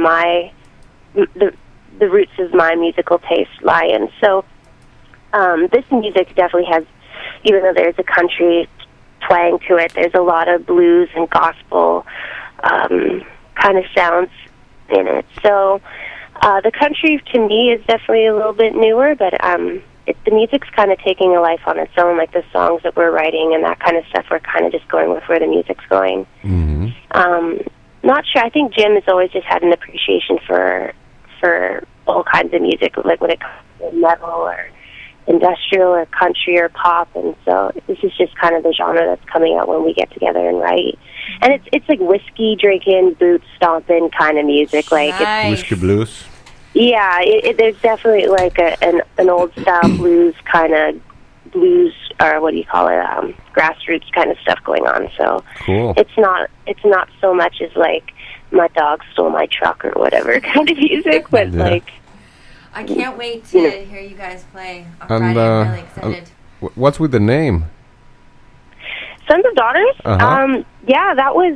the roots of my musical taste lie in. So this music definitely has, even though there's a country twang to it, there's a lot of blues and gospel kind of sounds in it. So the country to me is definitely a little bit newer, but the music's kind of taking a life on its own, like the songs that we're writing and that kind of stuff. We're kind of just going with where the music's going. Mm-hmm. not sure. I think Jim has always just had an appreciation for all kinds of music, like when it comes to metal or industrial or country or pop, and so this is just kind of the genre that's coming out when we get together and write. And it's like whiskey drinking, boot stomping kind of music, like Nice. Whiskey blues. yeah, there's definitely like an old style blues kind of blues, or what do you call it, grassroots kind of stuff going on. So Cool. it's not so much as like my dog stole my truck or whatever kind of music, but Yeah. like I can't wait to hear you guys play on And Friday. I'm really excited. what's with the name? Sons of Daughters. Uh-huh. Yeah, that was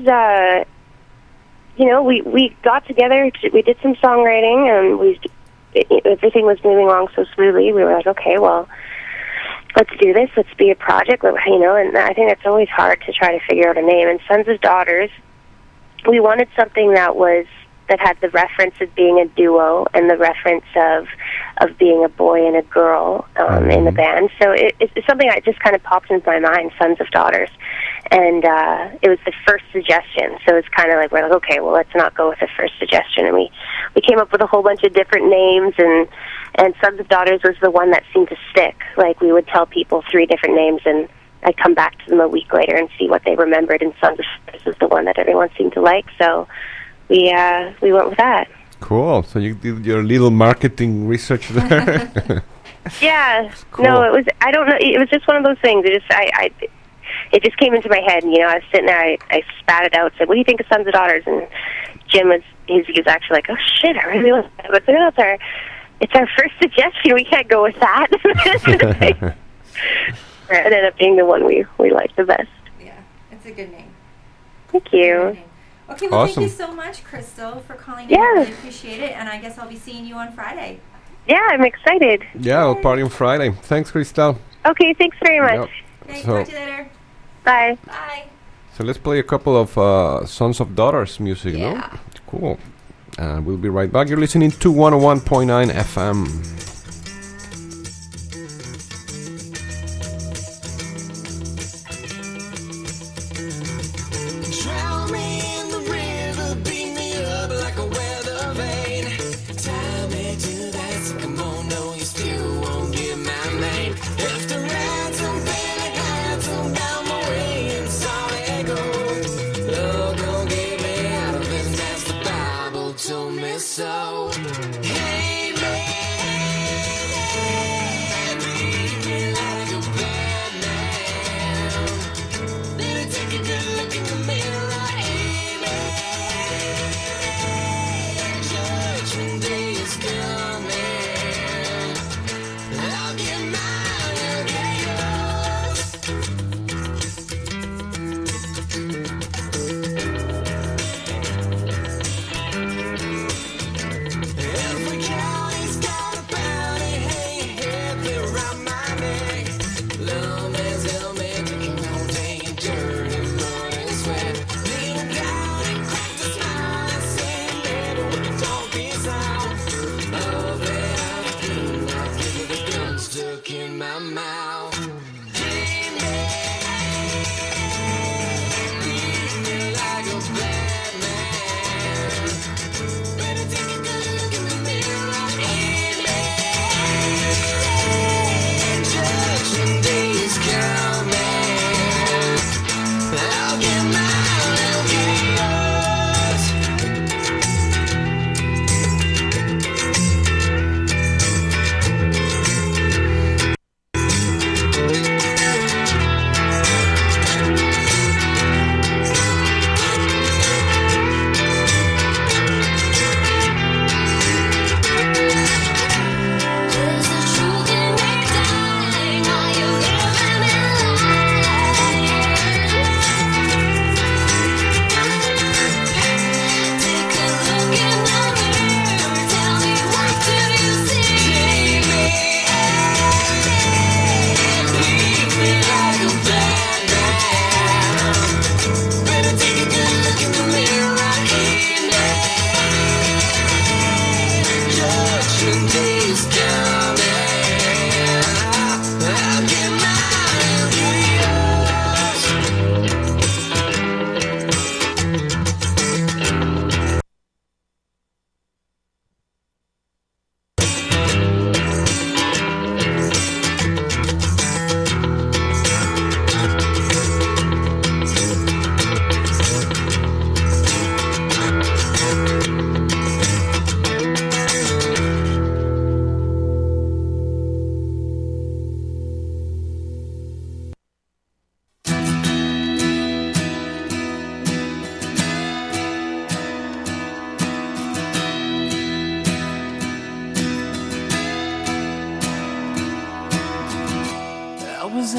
we got together. We did some songwriting, and everything was moving along so smoothly. We were like, okay, well, let's do this. Let's be a project. And I think it's always hard to try to figure out a name. And Sons of Daughters, we wanted something that had the reference of being a duo and the reference of being a boy and a girl in the band. So it's something that just kind of popped into my mind, Sons of Daughters. And it was the first suggestion. So it's kind of like, we're like, okay, well, let's not go with the first suggestion. And we came up with a whole bunch of different names, and Sons of Daughters was the one that seemed to stick. Like, we would tell people 3 different names, and I'd come back to them a week later and see what they remembered, and Sons of Daughters was the one that everyone seemed to like. So we went with that. Cool. So you did your little marketing research there. Yeah. Cool. No, it was. I don't know. It was just one of those things. It just came into my head. And, I was sitting there. I spat it out. Said, "What do you think of Sons of Daughters?" And Jim he was actually like, "Oh shit, I really like that." But it's our first suggestion. We can't go with that. It ended up being the one we liked the best. Yeah, it's a good name. Thank you. Okay, well, Awesome. thank you so much, Crystal, for calling in. Yeah. I really appreciate it, and I guess I'll be seeing you on Friday. Yeah, I'm excited. Yeah, we'll party on Friday. Thanks, Crystal. Okay, thanks very much. Yep. Okay, So- talk to you later. Bye. Bye. So let's play a couple of Sons of Daughters music, no? Cool. We'll be right back. You're listening to 101.9 FM. Drown me in the river, beat me up like a weather vane. Tie me to that sycamore, no, you still won't get my name. If the ransom baby handsome down my way and saw it go. Lord, don't get me out of this mess, the Bible told me so. Hey man,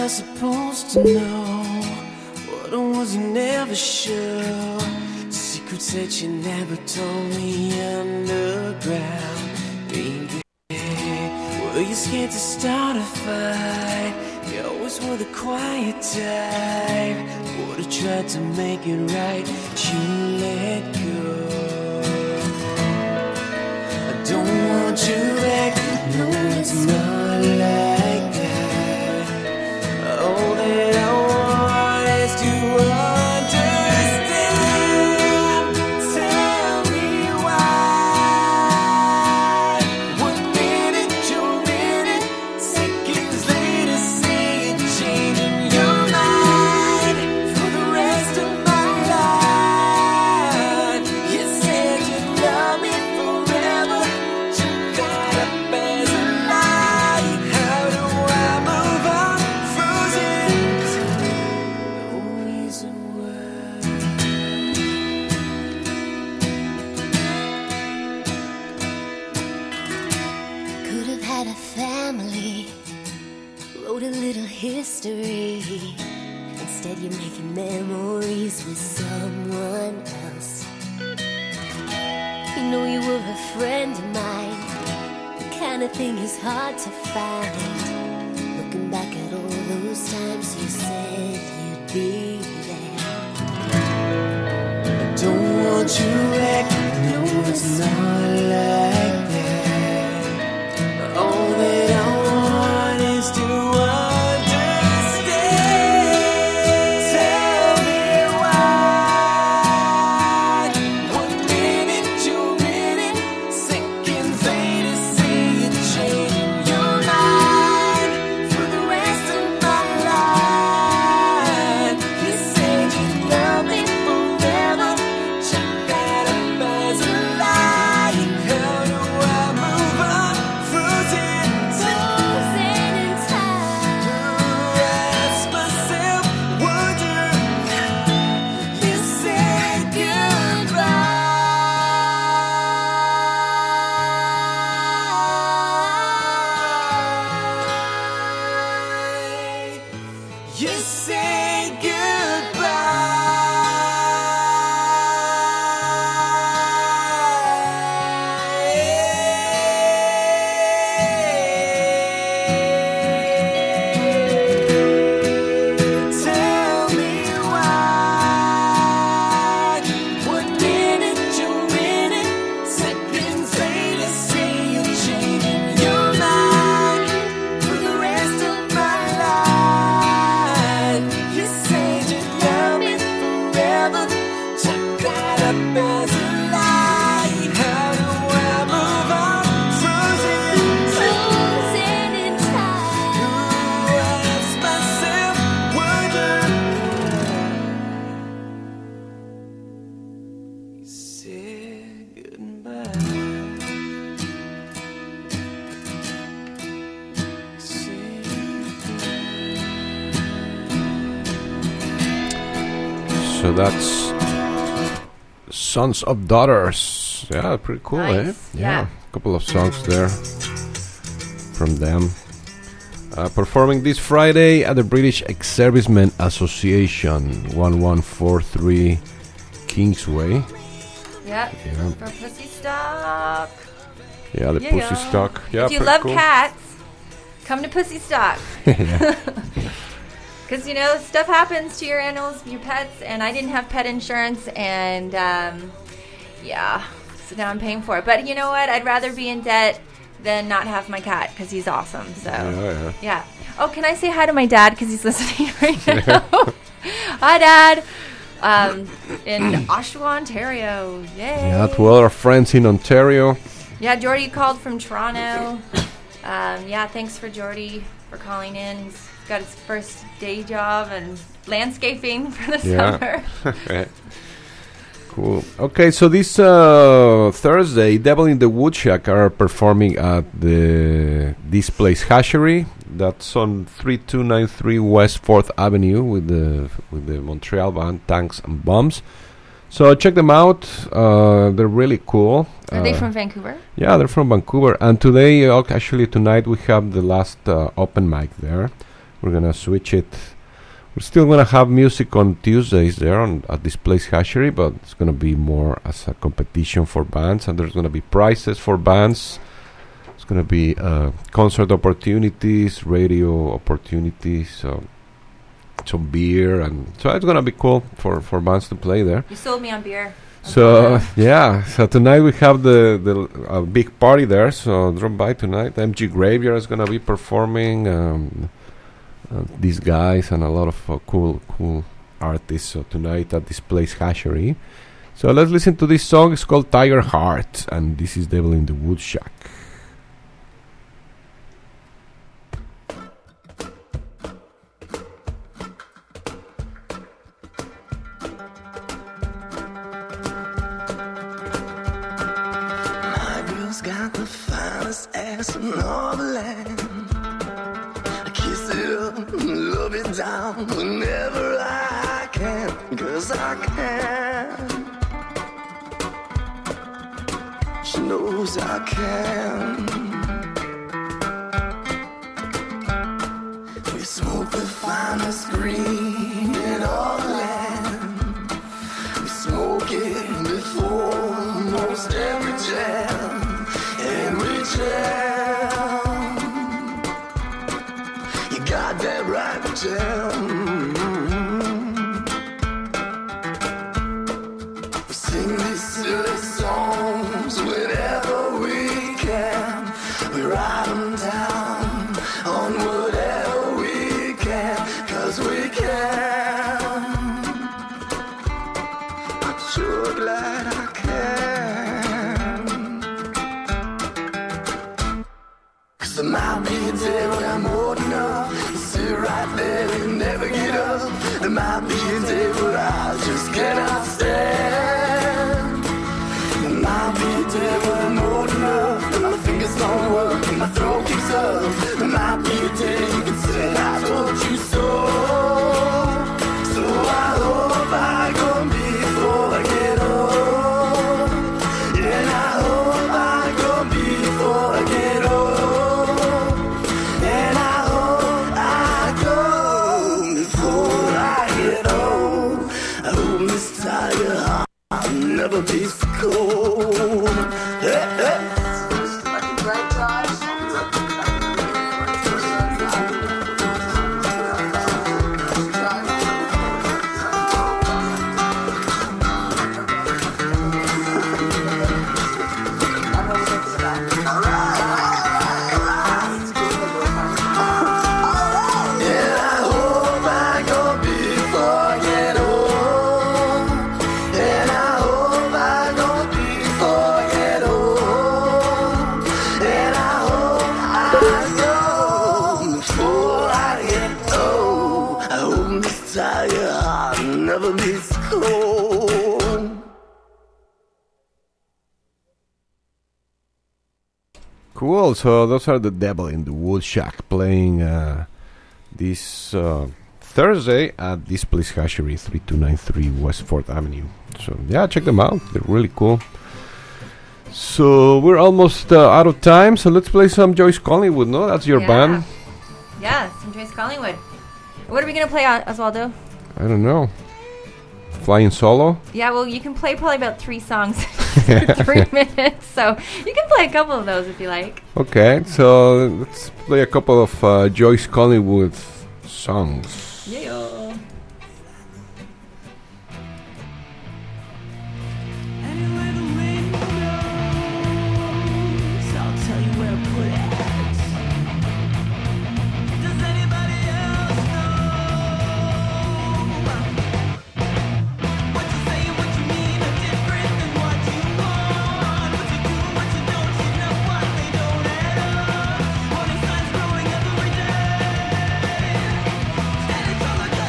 I supposed to know? What was you never sure? Secrets that you never told me underground, baby. Were you scared to start a fight? You always were the quiet type. Would've tried to make it right, you let go. I don't want you back, no, it's not like that. All that I want is to understand. Tell me why. 1 minute, 2 minutes, seconds later, say you're changing your mind for the rest of my life. You said you love me forever, you got up as a lie. How do I move on? Frozen, no reason why. Could have had a family, wrote a little history. Instead, you're making memories with someone else. You know you were a friend of mine, the kind of thing is hard to find. Looking back at all those times you said you'd be there. I don't want you back, no, it's not like that. All that I want is to understand. Tell me why. 1 minute, 2 minutes, seconds later, say you're changing your mind for the rest of my life. You said you love me forever, check that up as a lie. How do I move on? Frozen in time. Ask myself, wonder. You said goodbye. You said goodbye. Tell me why. 1 minute, 2 minutes, seconds later, say you're changing your mind for the rest of my life. You said you love me forever, check that up as a lie. How do I move on? Frozen in time. Ask myself, wonder. You said goodbye. You said So that's Sons of Daughters. Yeah, pretty cool, Nice. eh? Yeah. A couple of songs there from them. Performing this Friday at the British Ex-Servicemen Association, 1143 Kingsway. Yep. Yeah. For Pussy Stock. Yeah, the Pussy Stock. Yeah, if you pretty love cool. cats, come to Pussy Stock. Yeah. Because, you know, stuff happens to your animals, your pets, and I didn't have pet insurance, and, yeah, so now I'm paying for it. But you know what? I'd rather be in debt than not have my cat, because he's awesome, so. Yeah. Oh, can I say hi to my dad, because he's listening right now? Hi, Dad. In Oshawa, Ontario. Yay. Yeah, to all our friends in Ontario. Yeah, Jordy called from Toronto. Yeah, thanks for Jordy for calling in. He's got his first day job and landscaping for the summer. Cool. Okay, so this Thursday, Devil in the Woodshack are performing at this place Hashery. That's on 3293 West 4th Avenue with the Montreal band Tanks and Bombs. So check them out. They're really cool. Are they from Vancouver? Yeah, they're from Vancouver. And today, actually tonight, we have the last open mic there. we're gonna switch it. We're still gonna have music on Tuesdays there at this place Hashery, but it's gonna be more as a competition for bands, and there's gonna be prizes for bands. It's gonna be concert opportunities, radio opportunities, some beer, and so it's gonna be cool for bands to play there. You sold me on beer. So so tonight we have the big party there. So drop by tonight. MG Graveyard is gonna be performing. These guys and a lot of cool artists. So tonight at this place Hashery. So let's listen to this song. It's called Tiger Heart, and this is Devil in the Wood Shack. Got the finest ass in all the land. I kiss it up, love it down whenever I can, 'cause I can. She knows I can. We smoke the finest green in all the land. We smoke it before most every jam. And we jam. You got that right, we jam. We sing these silly songs whenever we can. We write them down on whatever we can, 'cause we can. I'm sure glad I can. There might be a day when I'm old enough to sit right there and never get up. There might be a day where I just cannot stand. There might be a day when I'm old enough and my fingers don't work and my throat kicks up. There might be a day you can say I told you so. So I hope I go before I get old. And I hope I go before I get old. I'll never be so cold. Hey, hey. Like a great time. Never be cold. Cool. So those are the Devil in the Wood Shack playing this Thursday at this place Hashery, 3293 West 4th Avenue. So yeah, check them out. They're really cool. So we're almost out of time. So let's play some Joyce Collingwood. No, that's your band. Yeah, some Joyce Collingwood. What are we gonna play, Oswaldo? I don't know. Flying solo? Yeah, well, you can play probably about 3 songs for 3 minutes, so you can play a couple of those if you like. Okay, so let's play a couple of Joyce Collingwood songs. Yeah. Growing up every day, and it's all I got.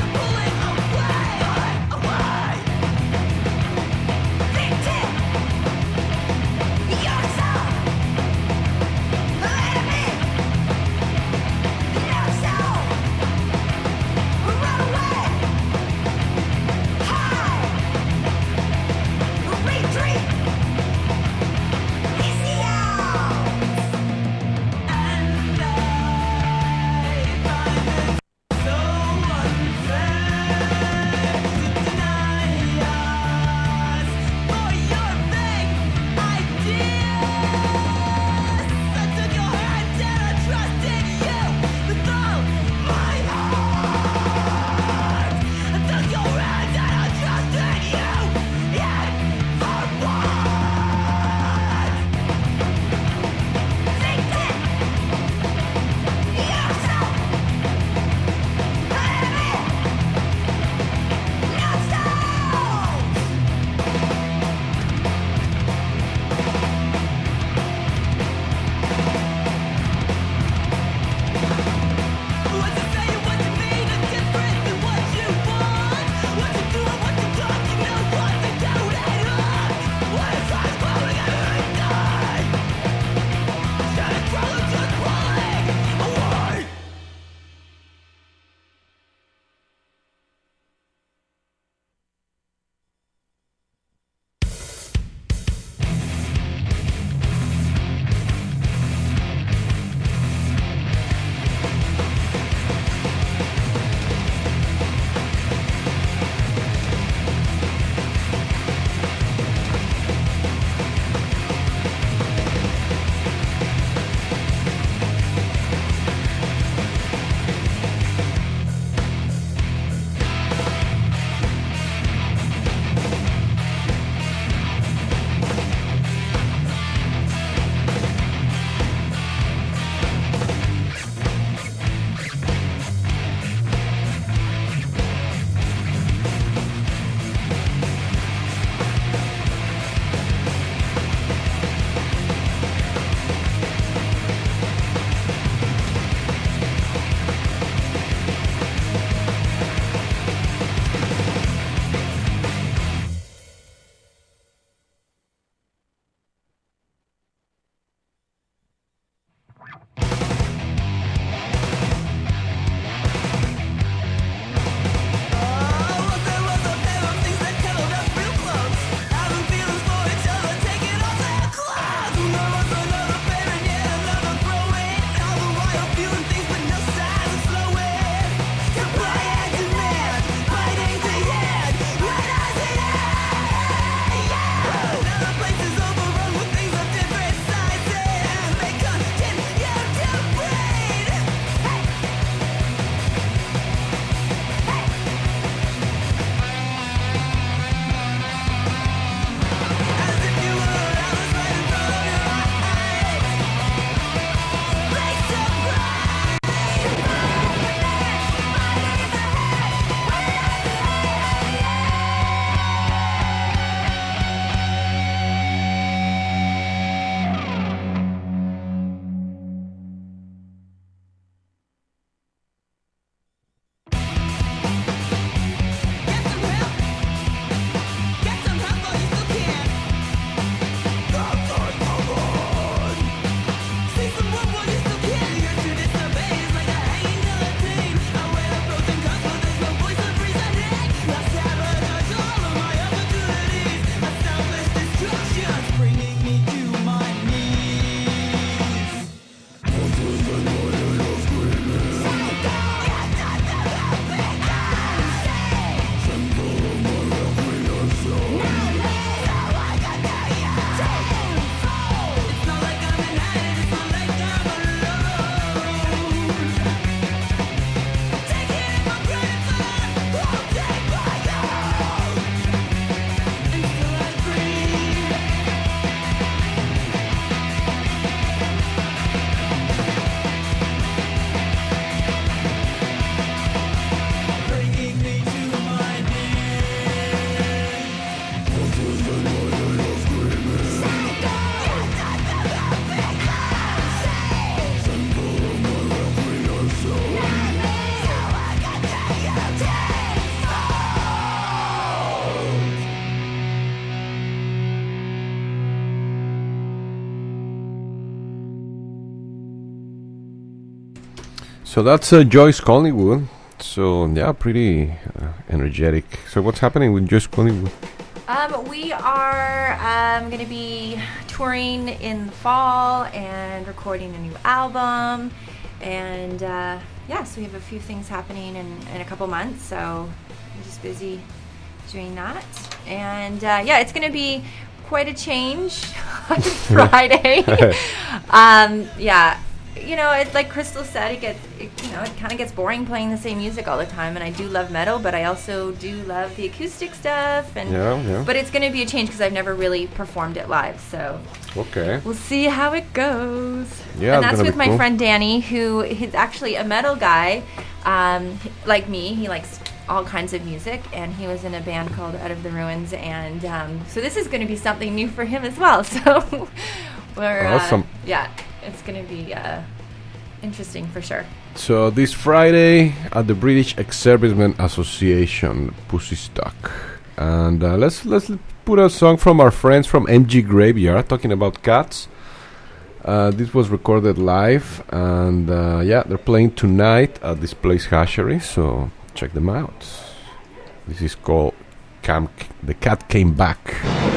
So that's Joyce Collingwood. So yeah, pretty energetic. So what's happening with Joyce Collingwood? We are going to be touring in the fall and recording a new album. And yeah, so we have a few things happening in a couple months. So I'm just busy doing that. And yeah, it's going to be quite a change on Friday. Yeah. You know, it's like Crystal said, it kind of gets boring playing the same music all the time. And I do love metal, but I also do love the acoustic stuff. And but it's going to be a change because I've never really performed it live. So we'll see how it goes. Yeah, and that's with my friend Danny, who he's actually a metal guy, like me. He likes all kinds of music, and he was in a band called Out of the Ruins. And so this is going to be something new for him as well. So we're awesome. Yeah. It's going to be interesting for sure. So this Friday at the British Ex-Servicemen Association, Pussy Stuck. And let's put a song from our friends from MG Graveyard talking about cats. This was recorded live, and yeah, they're playing tonight at this place Hashery, so check them out. This is called The Cat Came Back.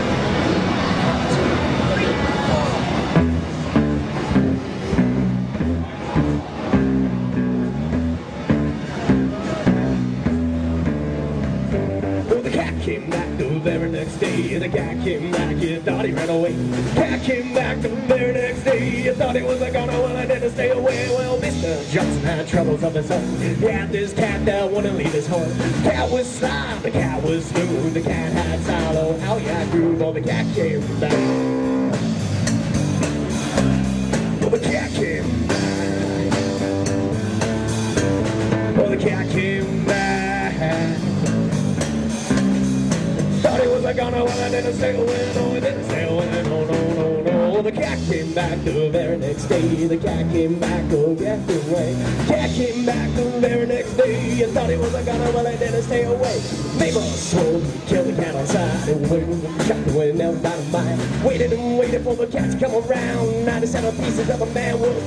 The cat came back, you thought he ran away. Cat came back the very next day. You thought he was a goner, well, I didn't stay away. Well, Mr. Johnson had troubles of his own. He had this cat that wouldn't leave his home. Cat was slime, the cat was smooth. The cat had style, oh, how yeah, groove. Well, the cat came back. Well, the cat came back. Well, the cat came back. Thought he was a goner when I didn't stay away. No, I didn't stay away. No, no, no, no. The cat came back the very next day. The cat came back, oh, get away. Cat came back the very next day. You thought he was a goner, well, I didn't stay away. Neighbors told me, kill the cat outside. And waited, shot the way, never dynamite. Waited and waited for the cat to come around. 97 pieces of a man was.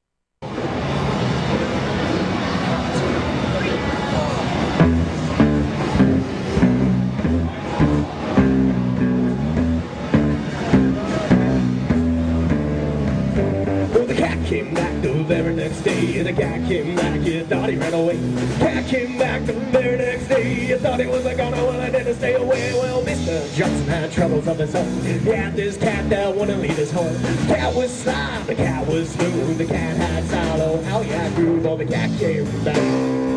The cat came back, you thought he ran away. Cat came back the very next day. You thought he was a goner, well, I didn't stay away. Well, Mr. Johnson had troubles of his own. He had this cat that wouldn't leave his home. Cat was slime, the cat was smooth. The cat had style, oh, how yeah, groove. Oh, the cat came back.